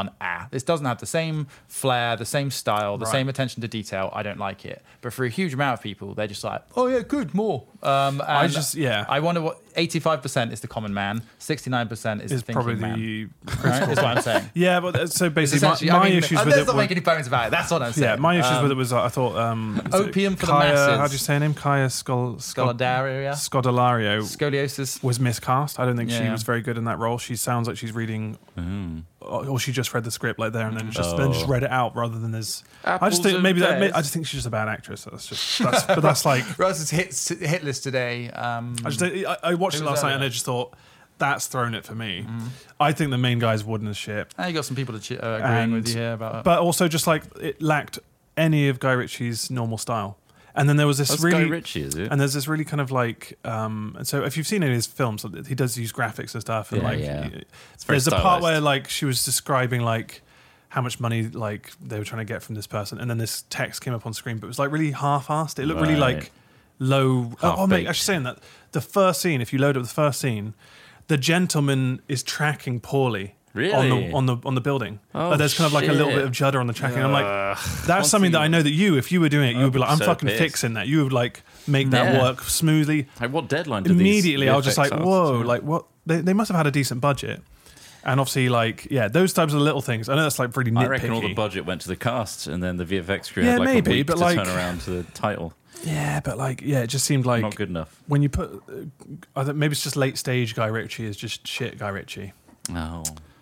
this doesn't have the same flair, the same style, the Right. same attention to detail. I don't like it. But for a huge amount of people, they're just like, oh yeah, good, more. Um, and I just- yeah. I wonder what eighty-five percent is the common man, sixty-nine percent is Is the thinking probably man. the Right? Is what I'm saying. yeah, but uh, so It's basically, my, essentially- my I mean, issues uh, with let's it. not Were, make any bones about it. That's what I'm saying. yeah, my issues Um, with it was uh, I thought um, is it Opium for the Kaya, masses. How do you say her name? Kaya Scol, Scol, Scolario, Scodelario scoliosis. was miscast. I don't think she Yeah. was very good in that role. She sounds like she's reading, Mm. or or she just read the script like there and then just then just Oh. read it out rather than as. I Apples just think and maybe that. pears. I just think she's just a bad actress. That's just. That's, but that's like. Rose's hit hit list today. Um, I just. I, I watched it Who was last that night and I again? just thought. That's thrown it for me. I think the main guy's wooden as shit. and you got some people to ch- uh, agreeing with And- you here about it. But also just like it lacked any of Guy Ritchie's normal style. And then there was this That's really Guy Ritchie, is it? and there's this really kind of like um and so if you've seen any of his films, he does use graphics and stuff and Yeah, like yeah. y- It's very there's a part stylized. where like she was describing like how much money like they were trying to get from this person and then this text came up on screen but it was like really half-assed. It looked really Right. like low oh, oh mate, Half-baked. actually saying that the first scene, if you load up the first scene, the gentleman is tracking poorly on Really? the on the on the building. Oh, Like, there's kind of like a little shit. bit of judder on the tracking. I'm like, that's Once something that you- I know that you, if you were doing it, you would be like, I'm so fucking pissed. fixing that. You would like make that Yeah. work smoothly. Like, what deadline did Immediately, these I was just like, V F X whoa, artists- like what? They, they must have had a decent budget. And obviously, like, yeah, those types of little things. I know that's like really nitpicky. I reckon all the budget went to the cast, and then the V F X crew Yeah, had like maybe, a week but to like- turn around to the title. Yeah, but like, yeah, it just seemed like Not good enough. when you put, uh, I think maybe it's just late stage Guy Ritchie is just shit Guy Ritchie. No.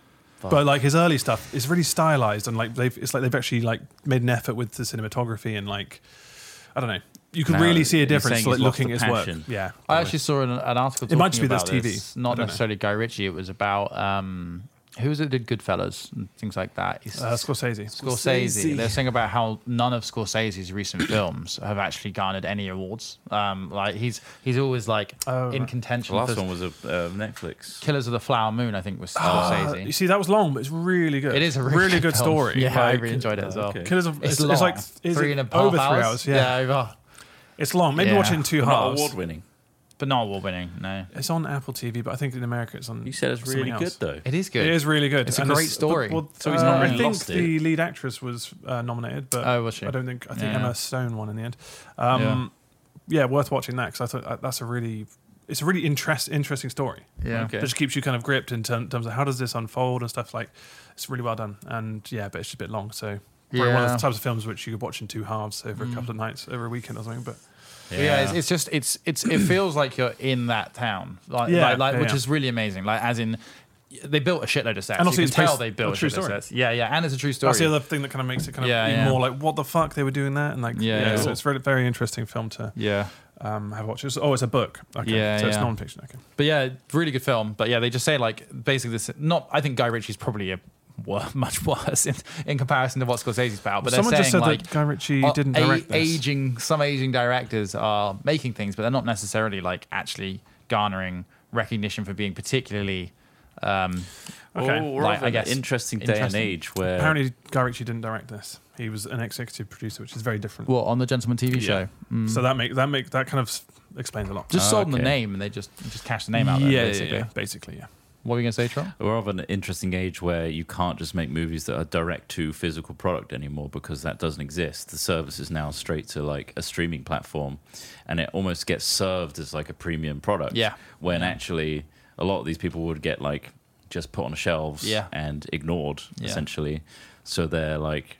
But like his early stuff is really stylized and like they've it's like they've actually like made an effort with the cinematography and like I don't know. You can Now, really see a you're difference saying like he's lost looking the at his work. passion. Yeah. I probably. actually saw an, an article. It might talking just be about this T V. this, I not don't know. necessarily Guy Ritchie. It was about um, who was it that did Goodfellas and things like that. It's- uh, Scorsese. Scorsese. Scorsese. They're saying about how none of Scorsese's recent films have actually garnered any awards. Um, like he's he's always like Oh, in right. contention. The last for one was a uh, Netflix. Killers of the Flower Moon, I think, was Uh, Scorsese. you see, that was long, but it's really good. It is a really, good film. story. Yeah, I Like, really enjoyed it as well. okay. Killers of It's, it's, long. it's like is three it and a half over hours. three hours. Yeah, over. it's long. Maybe Yeah. watch it in two But not halves. award winning. But not award winning. No, It's on Apple T V, but I think in America it's on. You said it's something really good else. though. it is good. It is really good. It's a And great story. Well, So he's uh, not I really think lost it. the lead actress was uh, nominated, but Oh, was she? I don't think. I think Yeah. Emma Stone won in the end. Um, yeah. worth watching that because I thought uh, that's a really, it's a really interest, interesting story. Yeah. Okay. That just keeps you kind of gripped in term- terms of how does this unfold and stuff like. It's really well done, and yeah, but it's just a bit long. So probably one of Yeah. the types of films which you could watch in two halves over a couple of nights, over a weekend or something. But Yeah, it's, it's just it's it's it feels like you're in that town, like, Yeah, like, like yeah, which yeah. is really amazing. Like as in, they built a shitload of sets. And you also can it's tell based they on built a a true shitload of story. sets. Yeah, yeah, and it's a true story. that's the other thing that kind of makes it kind of Yeah, even yeah. more like what the fuck they were doing that and like Yeah, yeah. yeah. So it's a very, very interesting film to Yeah, um, have watched. It's, oh, it's a book. Okay, Yeah, so it's yeah. non-fiction. Okay. but yeah, really good film. But yeah, they just say like basically this. Not, I think Guy Ritchie's probably a wor- much worse in, in comparison to what Scorsese's about. But Someone they're just saying said like that Guy Ritchie uh, didn't a- direct this. aging some aging directors are making things, but they're not necessarily like actually garnering recognition for being particularly. Um, Okay. Oh, we're Like, of I an guess, interesting day and interesting. age where Apparently, Guy Ritchie didn't direct this. He was an executive producer, which is very different. what on the Gentleman T V Yeah. show? Mm. So that make that make that kind of s- explains a lot. Just Oh, sold them the okay. name and they just just cashed the name out there. yeah, basically. yeah, yeah, basically, yeah. What were you going to say, Tron? we're of an interesting age where you can't just make movies that are direct to physical product anymore because that doesn't exist. The service is now straight to like a streaming platform, and it almost gets served as like a premium product. Yeah. When actually a lot of these people would get like just put on shelves Yeah. and ignored Yeah. essentially. So their like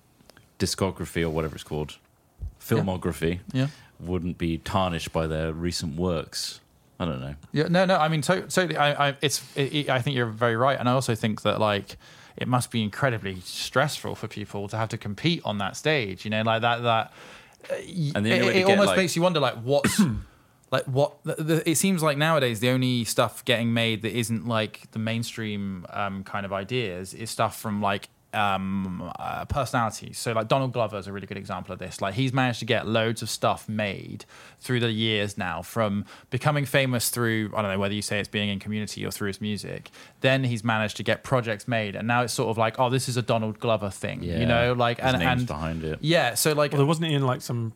discography or whatever it's called, filmography, Yeah. wouldn't be tarnished by their recent works. I don't know. Yeah, no, no. I mean, to- totally. I, I, it's. It, I think you're very right, and I also think that like it must be incredibly stressful for people to have to compete on that stage. You know, like that. That. Uh, y- And the only it way to it get, almost like- makes you wonder, like what's. Like what the, the, it seems like nowadays the only stuff getting made that isn't like the mainstream um, kind of ideas is stuff from like um, uh, personalities. So like Donald Glover is a really good example of this. Like he's managed to get loads of stuff made through the years now, from becoming famous through, I don't know whether you say it's being in Community or through his music. Then he's managed to get projects made, and now it's sort of like, oh, this is a Donald Glover thing, Yeah. you know, like His and name's and behind it. yeah. So like Well, there wasn't he in like some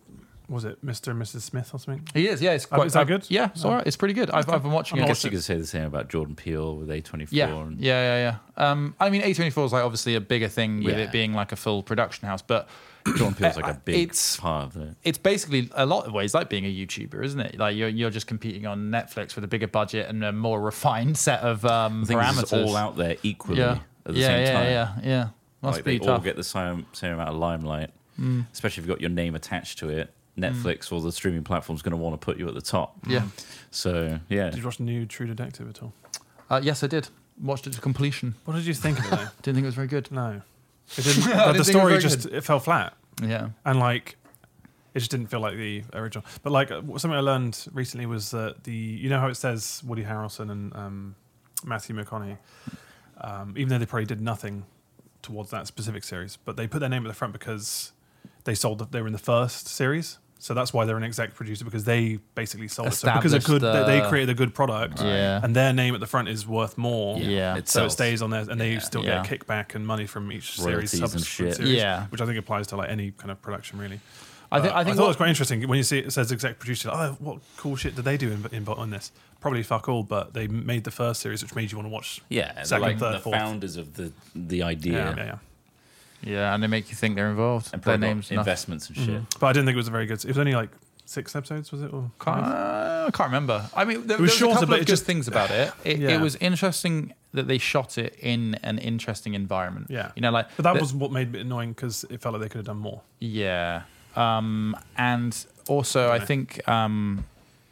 was it Mister and Missus Smith or something? He is, yeah. It's Oh, quite, is that uh, good? Yeah, it's Oh. all right. It's pretty good. I've, I've been watching I it. guess you could say the same about Jordan Peele with A twenty-four. Yeah, and yeah, yeah, yeah. Um, I mean, A twenty-four is like obviously a bigger thing with Yeah. it being like a full production house, but Jordan Peele's like Uh, a big it's- part of it. it's basically a lot of ways like being a YouTuber, isn't it? Like you're you're just competing on Netflix with a bigger budget and a more refined set of um, I think parameters. it's all out there equally yeah, at the yeah, same yeah, time. yeah, yeah. Must Like be they all tough. Mm. get the same same amount of limelight, especially if you've got your name attached to it. Netflix or the streaming platform's going to want to put you at the top. Yeah. So yeah, Did you watch the new True Detective at all? Uh, yes, I did. Watched it to completion. What did you think of it though? Didn't think it was very good. No, it didn't. I like, didn't the think it story was very just it fell flat, Yeah. and like it just didn't feel like the original. But like uh, something I learned recently was that the you know how it says Woody Harrelson and um, Matthew McConaughey, um, even though they probably did nothing towards that specific series, but they put their name at the front because they sold the, they were in the first series. So that's why they're an exec producer, because they basically sold it. So because a Established good, they, they the- created a good product, Yeah. and their name at the front is worth more. Yeah. It So it sells. stays on there, and they Yeah. still Yeah. get kickback and money from each Royalties series, and subsequent shit. series, Yeah. which I think applies to like any kind of production, really. I think. Uh, I think. thought what- it was quite interesting when you see it says exec producer. Like, oh, what cool shit did they do in, in on this? Probably fuck all, but they made the first series, which made you want to watch. yeah, they're second, like third, the fourth. founders of the the idea Yeah, yeah, yeah. yeah, and they make you think they're involved. and Their probably got names. nothing. investments and shit. But I didn't think it was a very good. It was only like six episodes, was it? Or Can't, uh, I can't remember. I mean, there, It was there shorter, a couple but of it good just- things about it. It, Yeah. it was interesting that they shot it in an interesting environment. Yeah. you know, like But that the- was what made it annoying because it felt like they could have done more. yeah. Um, and also, I Okay. think um,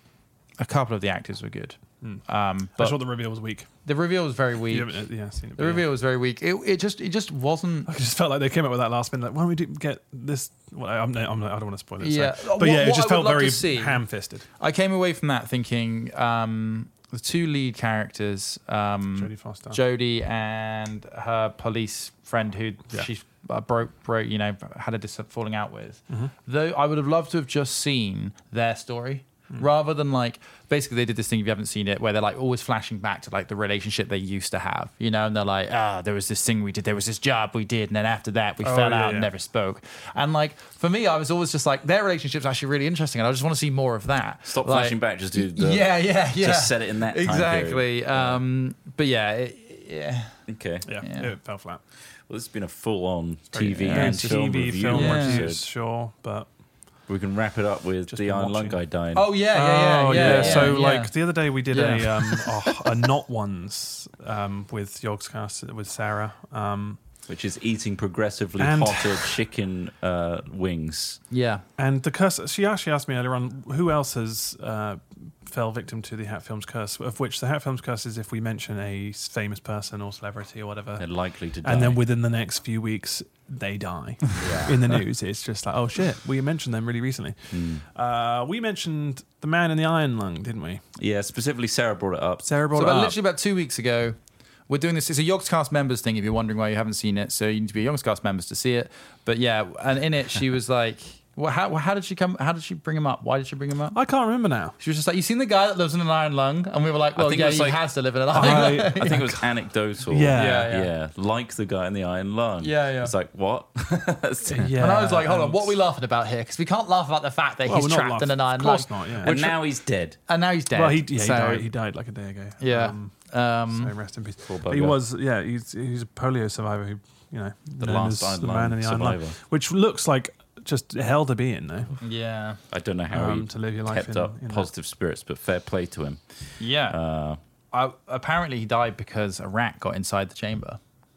a couple of the actors were good. Um, I but thought the reveal was weak. the reveal was very You weak. haven't, uh, yeah, seen it. The but yeah. reveal was very weak. It, it just it just wasn't. I just felt like they came up with that last minute. Like, why don't we do, get this? Well, I'm, I'm, not- I don't want to spoil it. Yeah. So. But What- yeah, it what just I felt would love very to see- ham-fisted. I came away from that thinking um, the two lead characters, um, Jodie Foster. Jodie and her police friend, who Yeah. she uh, broke, broke, you know, had a dis- falling out with. Mm-hmm. Though I would have loved to have just seen their story. Mm. Rather than like, basically they did this thing if you haven't seen it, where they're like always flashing back to like the relationship they used to have, you know, and they're like, ah, there was this thing we did, there was this job we did, and then after that we Oh, fell yeah, out yeah. and never spoke. And like for me, I was always just like, their relationship's actually really interesting, and I just want to see more of that. Stop Like, flashing back. Just do the yeah, yeah, yeah. Just set it in that time exactly. period. Um, but yeah, it, yeah, Okay. Yeah, Yeah. it fell flat. Well, this has been a full-on T V Yeah, and it's film T V, review film Yeah. reviews, episode. sure, but We can wrap it up with Just the been Iron Lung watching. guy dying. oh yeah, yeah, yeah, oh yeah. yeah, So yeah. like the other day we did a Yeah. um oh, a not ones um with Yogscast with Sarah um Which is eating progressively And- hotter chicken uh, wings. yeah. and the curse. She actually asked me earlier on who else has uh, fell victim to the Hat Films curse. Of which the Hat Films curse is if we mention a famous person or celebrity or whatever, They're likely to die. and then within the next few weeks they die in the news. It's just like, oh shit, we mentioned them really recently. Hmm. Uh, we mentioned the man in the iron lung, didn't we? Yeah, specifically Sarah brought it up. Sarah brought So it about, up. literally about two weeks ago, we're doing this. It's a Yogscast members thing. If you're wondering why you haven't seen it, so you need to be a Yogscast members to see it. But yeah, and in it, she was like, "Well, how how did she come? How did she bring him up? Why did she bring him up?" I can't remember now. She was just like, "You seen the guy that lives in an iron lung?" And we were like, I "Well, think it yeah, was he like- has to live in an iron lung." I, I think it was anecdotal. Yeah. Yeah, yeah. like the guy in the iron lung. Yeah, yeah. It's like, what? That's- yeah, And I was like, "Hold on, and- what are we laughing about here? Because we can't laugh about the fact that Well, he's we're not trapped laughing. in an iron Of lung." course not. Yeah. And now he's dead. And now he's dead. well, he, yeah, he so, died. He died like a day ago. Yeah. Um, Um, so rest in peace. Poor But he bugger. was, yeah, he's he's a polio survivor who, you know, The known last as iron the lung man in the iron lung, survivor. which looks like just hell to be in, though. yeah. I don't know how Um, he to live your life kept in- up in that. positive spirits, but fair play to him. Yeah. Uh, I, apparently, he died because a rat got inside the chamber.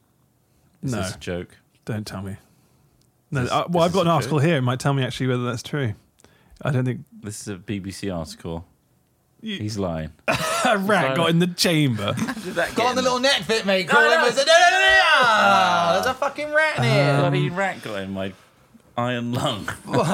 is No. this a joke? Don't tell me. No, This- uh, this well, I've is got an a article joke? here. It might tell me actually whether that's true. I don't think This is a B B C article. You- He's lying. a rat got in the chamber. Did that Got on the little neck fit, mate. Call No, him no. and said, no, no, no, no, no. There's a fucking rat in here. bloody rat got in my iron lung.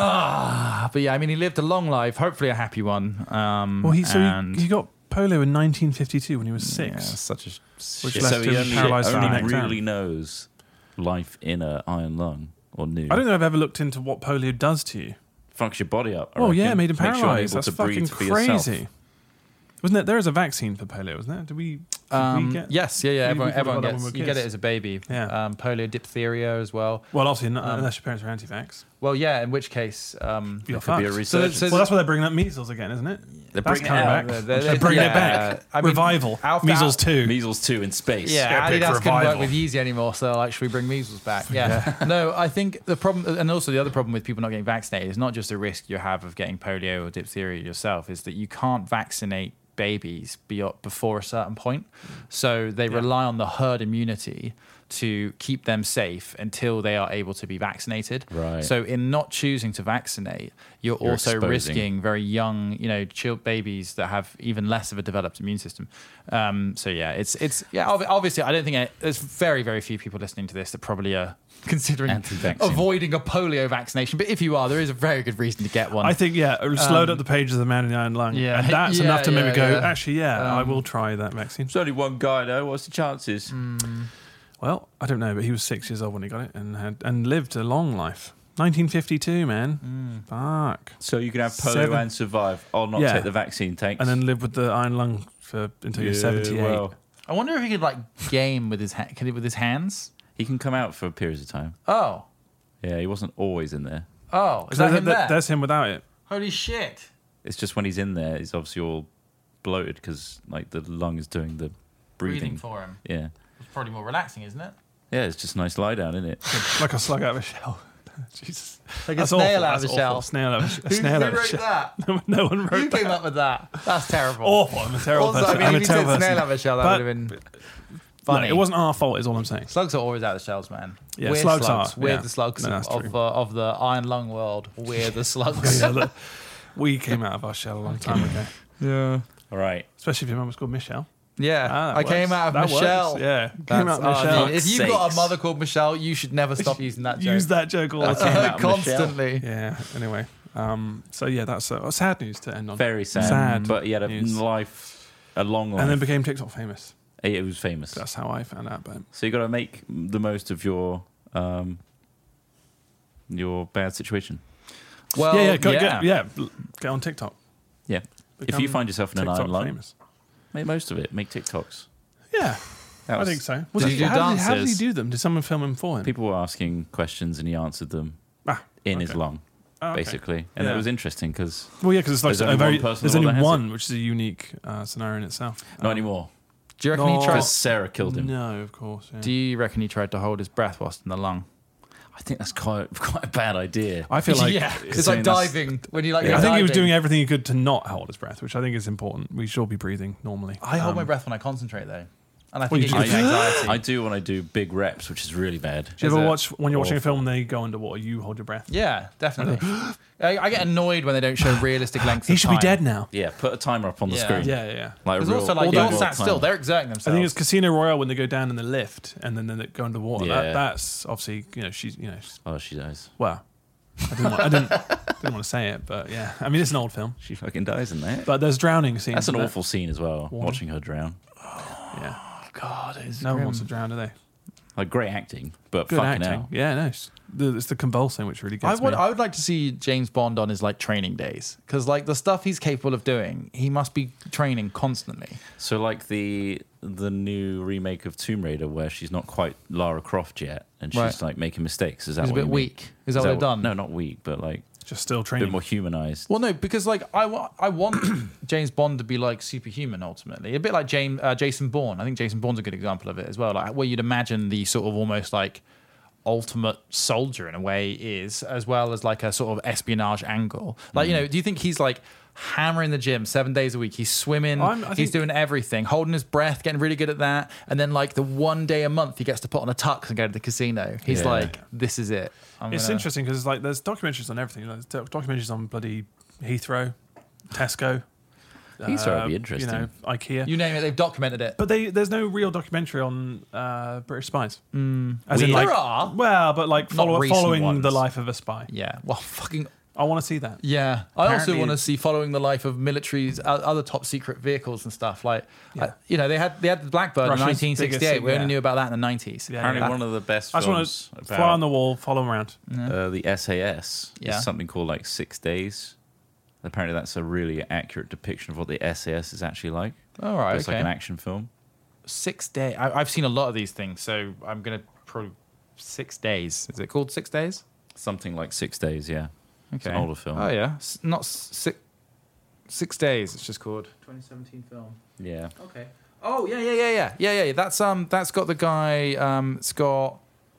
But yeah, I mean, he lived a long life, hopefully a happy one. Um, Well, he so and he, he got polio in nineteen fifty-two when he was yeah, six. such a Which shit. left so he him only, paralysed only from the neck down. really knows life in a iron lung or knew. I don't think I've ever looked into what polio does to you. Fucks your body up. I Oh yeah, reckon. it made him Makes you paralysed. unable That's to breathe fucking for yourself. crazy. Wasn't there? There is a vaccine for polio, wasn't there? Did we? Um, we get- yes, yeah, yeah. we- Everyone, we got everyone that when gets. we were You get kids. it as a baby. Yeah. Um, polio, diphtheria as well. Well, obviously, not, Um, unless your parents are anti-vax. Well, yeah. In which case, um, You're Could be a fucked. resurgence. So- Well, that's why they're bringing up measles again, isn't it? They're That's bringing it coming out. back. They're- They're bringing yeah, it back. I mean, Revival. Alpha- Measles two. Measles two in space. Yeah, Epic Adidas couldn't work revival. with Yeezy anymore, so like, should we bring measles back? Yeah. No, I think the problem, and also the other problem with people not getting vaccinated is not just a risk you have of getting polio or diphtheria yourself, is that you can't vaccinate babies beyond, before a certain point. So they rely on the herd immunity to keep them safe until they are able to be vaccinated. Right. So in not choosing to vaccinate, you're, You're also exposing. risking very young, you know, child babies that have even less of a developed immune system. Um, so yeah, it's it's yeah. ob- Obviously, I don't think it, there's very very few people listening to this that probably are considering Anti-vaccine. avoiding a polio vaccination. But if you are, there is a very good reason to get one. I think, yeah, just load up the pages of the Man in the Iron Lung. Yeah. And that's Yeah, enough to make yeah, me go, yeah. actually, yeah, I Um, will try that vaccine. There's only one guy though. What's the chances? Well, I don't know, but he was six years old when he got it and had and lived a long life. nineteen fifty-two, man. Fuck. So you can have polio Seven- and survive. I'll not Yeah. take the vaccine. Thanks. And then live with the iron lung for until you're Yeah, seventy-eight. well, I wonder if he could like game with his ha- can he with his hands. he can come out for periods of time. Oh, Yeah, he wasn't always in there. oh, is So that th- him th- there? There's him without it. Holy shit! It's just when he's in there, he's obviously all bloated because like the lung is doing the breathing. Breathing for him. Yeah, It's probably more relaxing, isn't it? yeah, it's just a nice lie down, isn't it? Like a slug out of a shell. Jesus. Like a That's snail awful. out of That's a shell. awful. Snail out of a, sh- a Who, snail who out of a wrote shell. that? No, no one wrote You that. came up with that. That's terrible. Awful. I'm a terrible Also, person. I mean, I'm a if you said terrible snail person. out of a shell, that But- would have been No, funny. it wasn't our fault, is all I'm saying. Slugs are always out of the shells, man. Yeah, We're slugs slugs. are, We're yeah. the slugs No, that's of, true. the, of the iron lung world. We're the slugs. Yeah, look, we came out of our shell a long time ago. yeah. All right. Especially if your mum was called Michelle. Yeah, Ah, that I came works. out of That Michelle. works, yeah. That's, Came out of oh, Michelle. dude, if you've got a Sakes. mother called Michelle, you should never stop using that joke. Use that joke all the I came time. out of constantly. Yeah, anyway. Um, so, yeah, that's uh, sad news to end on. Very sad. Sad But he had a news. life, a long life. And then became TikTok famous. it was famous. That's how I found out about him. So you got to make the most of your um, your bad situation. Well, yeah, yeah, go, Get, yeah, l- get on TikTok. Yeah. If Become you find yourself in an TikTok iron lung, famous. make most of it. Make TikToks. Yeah, That I was- think so. Was Did he, you do how, did he, how did he dances? do them? Did someone film him for him? People were asking questions and he answered them ah, in his okay. lung, Oh, okay. basically. And Yeah. it was interesting because Well, yeah, because it's like There's a only very, one person there's in the world only that has one, which is a unique uh, scenario in itself. not Um, anymore. Do you reckon No. he tried? Because Sarah killed him. No, of course. Yeah. Do you reckon he tried to hold his breath whilst in the lung? I think that's quite quite a bad idea. I feel like yeah, it's it's like saying that's- diving when you like. I go think he was diving. doing everything he could to not hold his breath, which I think is important. We should all be breathing normally. I hold Um, my breath when I concentrate, though, and I Well, think you it gives do. me anxiety. I do when I do big reps, which is really bad. Do you Is ever it watch when you're watching a awful? film and they go underwater? You hold your breath. Yeah, definitely. I, I get annoyed when they don't show realistic lengths. He of should be time. dead now. Yeah, put a timer up on the Yeah. screen. Yeah, yeah, yeah. Like a There's real, also like Although- they're all real sat still. timer. They're exerting themselves. I think it's Casino Royale when they go down in the lift and then they go underwater. Yeah. That, that's obviously you know she's you know she's, Oh, she dies. well. I didn't, want, I didn't didn't want to say it, but yeah. I mean, it's an old film, She fucking dies in that. but there's drowning scenes. That's an in it. awful scene as well. Warning. Watching her drown. Yeah, God, it's no one grim. wants to drown, do they? Like great acting, but Good fucking acting. hell. Yeah, no, it's the, it's the convulsing which really I gets would, me. I would like to see James Bond on his like training days because like the stuff he's capable of doing, he must be training constantly. So like the the new remake of Tomb Raider where she's not quite Lara Croft yet and she's Right. like making mistakes. Is that He's a what bit you mean? weak. Is that what they've done? No, not weak, but like Just still a bit training. more humanized. Well, no, because like I, wa- I want James Bond to be like superhuman ultimately, a bit like James uh, Jason Bourne. I think Jason Bourne's a good example of it as well. Like where you'd imagine the sort of almost like ultimate soldier in a way is, as well as like a sort of espionage angle. Like you know, do you think he's like hammering the gym seven days a week? He's swimming, I'm- I he's think- doing everything, holding his breath, getting really good at that, and then like the one day a month he gets to put on a tux and go to the casino. He's Yeah. like, this is it. I'm It's gonna- interesting because like there's documentaries on everything. There's doc- documentaries on bloody Heathrow, Tesco. Heathrow would be uh, interesting. You know, IKEA. You name it, they've documented it. but they there's no real documentary on uh, British spies. Mm. As in, Weird. like, There are. well, but like Not follow, recent following ones. the life of a spy. Yeah, well, fucking I want to see that. yeah. I also Apparently- want to see following the life of militaries, o- other top secret vehicles and stuff. Like, Yeah. uh, you know, they had they had the Blackbird Russia's in nineteen sixty-eight. biggest, We only yeah. knew about that in the nineties. Yeah, Apparently, yeah. one of the best I just want films to fly on about the wall, follow them around. uh, the S A S Yeah. is something called like Six Days. Apparently, that's a really accurate depiction of what the S A S is actually like. All right, It's okay. like an action film. six days. I've seen a lot of these things, so I'm gonna probably six days. Is it called Six Days? Something like Six Days, yeah. Okay. It's an older film. Oh yeah, S- not six. Six Days. It's just called twenty seventeen film. Yeah. Okay. Oh yeah, yeah, yeah, yeah, yeah, yeah. That's um, that's got the guy. Um, it's got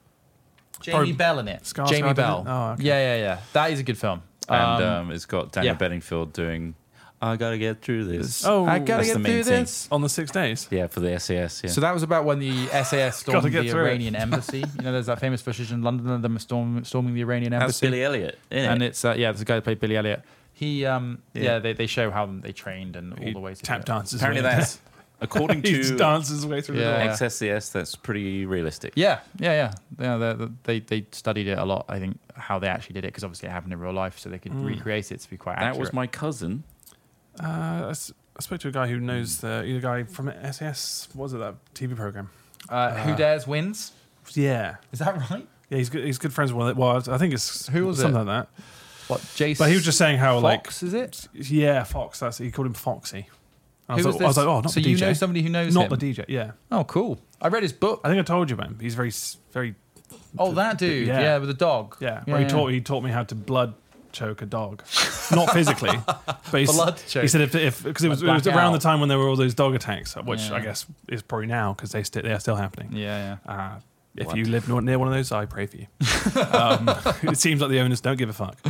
Jamie Probably Bell in it. Skarsgård Jamie in Bell. it? Oh, okay. Yeah, yeah, yeah. That is a good film. And Um, um, it's got Daniel yeah. Bedingfield doing I Gotta Get Through This. Oh, I gotta that's get the main through thing. this. on the six days. Yeah, for the S A S, yeah. So that was about when the S A S stormed Gotta get the through it. Iranian embassy. You know, there's that famous footage in London of them storm, storming the Iranian That's embassy. Billy Elliot, isn't and it? it's uh, yeah, there's a guy who played Billy Elliot. He um yeah, Yeah. they, they show how they trained and all He the ways to tap do it. dances. Apparently that's, according he just to dances his way through Yeah. the door. X S C S, that's pretty realistic. Yeah, yeah, yeah. yeah they, they they studied it a lot. I think how they actually did it because obviously it happened in real life, so they could recreate it to be quite That accurate. was my cousin. Uh, I, s- I spoke to a guy who knows the, the guy from S A S. What was it, that T V program? uh, Who Dares Wins. Yeah, Is that right? yeah. He's good. He's good friends with. Well, I think it's Who was something it? like that. What Jason? But he was just saying how Fox, is it? like yeah, Fox. That's he called him Foxy. I was, Who like, was I was this? like, oh, not so the you D J. know somebody who knows not him? the D J. Yeah, Oh, cool. I read his book. I think I told you about him. He's very, s- very. Oh, that dude. Yeah. Yeah, with the dog. Yeah, yeah where he yeah. taught he taught me how to blood choke a dog, not physically, but he, s- Blood choke. he said if if because it was, it Like was black around out. the time when there were all those dog attacks, which Yeah. I guess is probably now because they st- they are still happening. Yeah, yeah. Uh, if What? you live nor- near one of those, I pray for you. um, it seems like the owners don't give a fuck.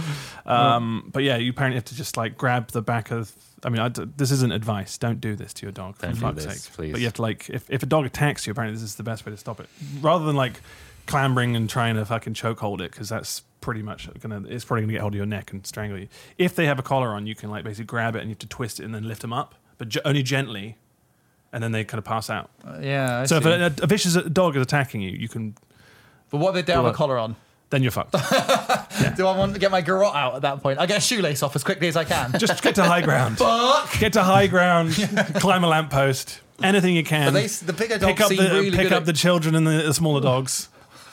Um, but yeah, you apparently have to just like grab the back of. I mean, I d this isn't advice. Don't do this to your dog, for Don't do fuck's this, sake. please. But you have to like, if, if a dog attacks you, apparently this is the best way to stop it. Rather than like clambering and trying to fucking choke hold it, because that's pretty much gonna. It's probably gonna get hold of your neck and strangle you. If they have a collar on, you can like basically grab it and you have to twist it and then lift them up, but ge- only gently, and then they kind of pass out. Uh, yeah. I so if see. a, a vicious dog is attacking you, you can. but what if they don't have a Well, collar on? Then you're fucked. Do I want to get my garrote out at that point? I get a shoelace off as quickly as I can. Just get to high ground. Fuck. Get to high ground. Climb a lamppost. Anything you can. But they, the bigger dogs pick up seem the really pick good up at- the children and the, the smaller dogs.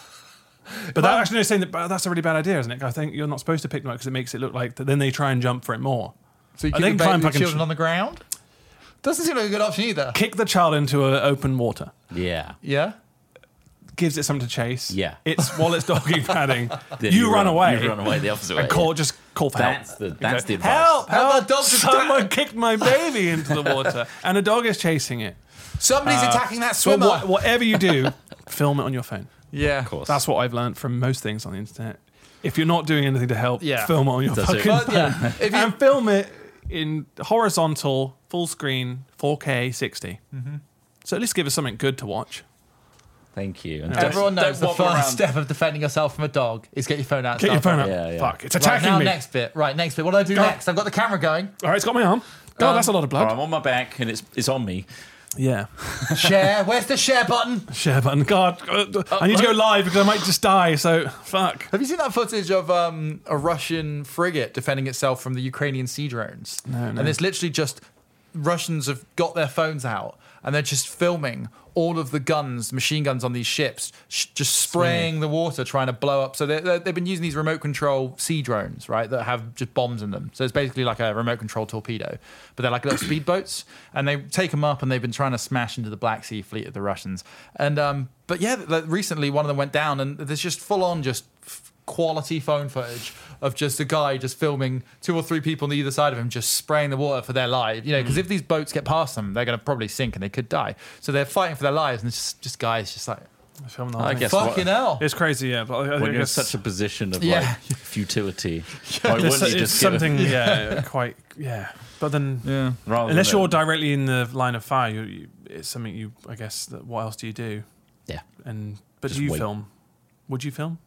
But that actually, they're saying that but that's a really bad idea, isn't it? I think you're not supposed to pick them up because it makes it look like that. Then they try and jump for it more. So you And keep then the, climb baby, the fucking children sh- on the ground? Doesn't seem like a good option either. Kick the child into uh, open water. Yeah. Yeah. Gives it something to chase. Yeah. It's while it's doggy padding. Then you, run, away. You run away the opposite way. And call just call for That's help. the You that's go, the advice. help! Help, Help! the dog's Someone kicked my baby into the water, and a dog is chasing it. Somebody's attacking that So swimmer. what, whatever you do, film it on your phone. yeah. Of course. That's what I've learned from most things on the internet. If you're not doing anything to help, Yeah. film it on your That's it. fucking But, phone. yeah. If you, And film it in horizontal, full screen, four K, sixty. Mm-hmm. So at least give us something good to watch. Thank you. And everyone don't- knows the don't first wobble around. step of defending yourself from a dog is get your phone out. and Get your start phone up. filming. Yeah, yeah. Fuck, it's Right, attacking now me. next bit. Right, next bit. What do I do Go. next? I've got the camera going. All right, it's got my arm. God, Um, that's a lot of All blood. right, I'm on my back and it's it's on me. Yeah. Share. Where's the share button? Share button. God, uh, I need to go live because I might just die, so fuck. Have you seen that footage of um, a Russian frigate defending itself from the Ukrainian sea drones? No, no. And it's literally just Russians have got their phones out and they're just filming all of the guns, machine guns on these ships, sh- just spraying the water, trying to blow up. So they they've been using these remote control sea drones, right, that have just bombs in them. So it's basically like a remote control torpedo, but they're like little speedboats, and they take them up, and they've been trying to smash into the Black Sea Fleet of the Russians. And um, but yeah, like, recently one of them went down, and there's just full on just f- quality phone footage of just a guy just filming two or three people on either side of him just spraying the water for their life, you know, because if these boats get past them, they're going to probably sink and they could die. So they're fighting for their lives, and it's just, just guys just like, Film the I whole thing. guess fucking what- hell. It's crazy, yeah. But I, I When you're in guess such a position of Yeah. like futility, why it's, wouldn't you it's just give it- something, yeah, quite, yeah. But then, Yeah. rather unless than- you're directly in the line of fire, you, you, it's something you, I guess, that what else do you do? yeah, And But Just do you wait. film? Would you film?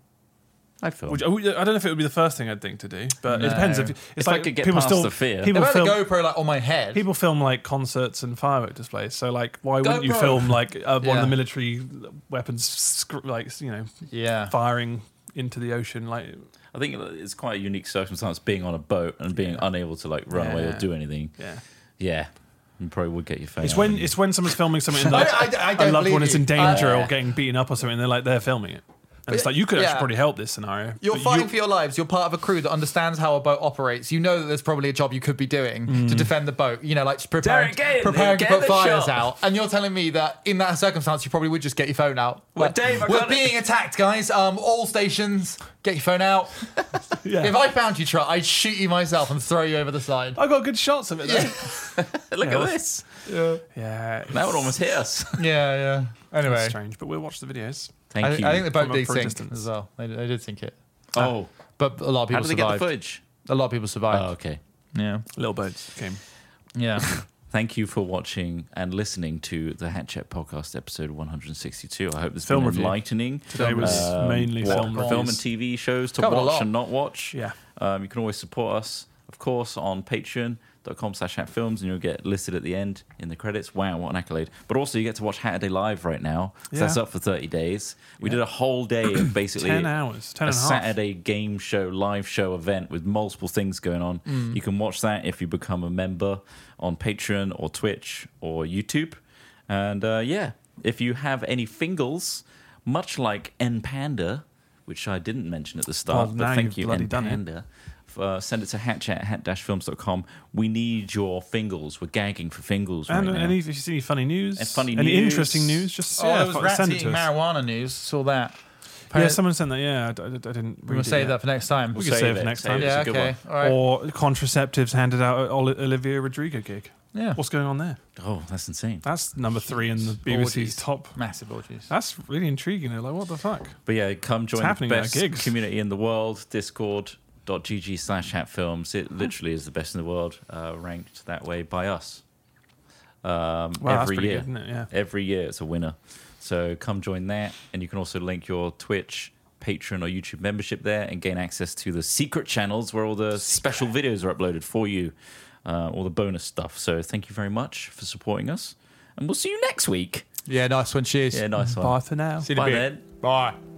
I film. Would you, I don't know if it would be the first thing I'd think to do, but No. it depends. If, it's If I like could get people past still, the fear. people If I had film, a GoPro like on my head, people film like concerts and firework displays. So like, why wouldn't you GoPro. film like uh, one Yeah. of the military weapons, sc- like you know, yeah. firing into the ocean? Like, I think it's quite a unique circumstance being on a boat and being unable to like run away or Yeah. do anything. yeah. Yeah, you probably would get your face. It's when it's when someone's filming something I- that I- I a don't loved one believe is in you. danger I- or getting beaten up or something. They're like they're filming it, and And it's like, you could actually Yeah. probably help this scenario. You're but fighting you- for your lives. You're part of a crew that understands how a boat operates. You know that there's probably a job you could be doing Mm. to defend the boat. You know, like preparing, Derek, get in preparing there, to get put the fires shot. out. And you're telling me that in that circumstance, you probably would just get your phone out. Well, Like, Dave, I we're can't- being attacked, guys. Um, all stations, get your phone out. Yeah. If I found you, Trot, I'd shoot you myself and throw you over the side. I got good shots of it, though. Look Yeah, at that's- this. Yeah. That would almost hit us. Yeah, yeah. Anyway, It's strange, but we'll watch the videos. Thank I, think- you. I think the boat From a- did from a sink distance. as well. They, they did sink it. oh, But a lot of how people did they get the survived. footage? A lot of people survived. Oh, okay. Yeah. Little boats came. Yeah. Thank you for watching and listening to the Hat Chat podcast episode one hundred sixty-two. I hope this Film been review. enlightening. Today was Um, mainly what film film reviews. and T V shows to Covered a watch lot. and not watch. Yeah. Um, you can always support us, of course, on patreon.com slash hatfilms, and you'll get listed at the end in the credits. Wow, what an accolade. But also, you get to watch Hat a Day Live right now. So That's Yeah. up for thirty days. We did a whole day of basically ten hours. Ten a and a half. Saturday game show, live show event with multiple things going on. Mm. You can watch that if you become a member on Patreon or Twitch or YouTube. And uh, yeah, if you have any fingals, much like N Panda, which I didn't mention at the start, Well, but now thank you've you, bloody N done it. Panda. Uh, send it to hatchat at hat dash films dot com. We need your fingals. We're gagging for fingals right And now. any, if you see any funny news, And funny any news. interesting news, just Oh, yeah, there was f- rats send it eating to us. marijuana news. Saw that. Yeah, someone sent that. Yeah, I, d- I d- I didn't. We're read gonna it save yet. that for next time. We can save it for next time. It's Yeah, a good okay. one. All right. Or contraceptives handed out at Oli- Olivia Rodrigo gig. Yeah. What's going on there? Oh, that's insane. That's number three in the B B C's Orgies. top. Massive orgies. That's really intriguing. They're like, what the fuck? But yeah, come join happening the at our best gigs. community in the world, discord.gg slash hatfilms. It literally is the best in the world, uh, ranked that way by us. Um, Wow, that's every pretty year. good, isn't it? Yeah. Every year it's a winner. So come join that, and you can also link your Twitch, Patreon, or YouTube membership there and gain access to the secret channels where all the special videos are uploaded for you, uh, all the bonus stuff. So thank you very much for supporting us, and we'll see you next week. Yeah, nice one. Cheers. Yeah, nice one. Bye for now. See you in a Bye bit. then. Bye.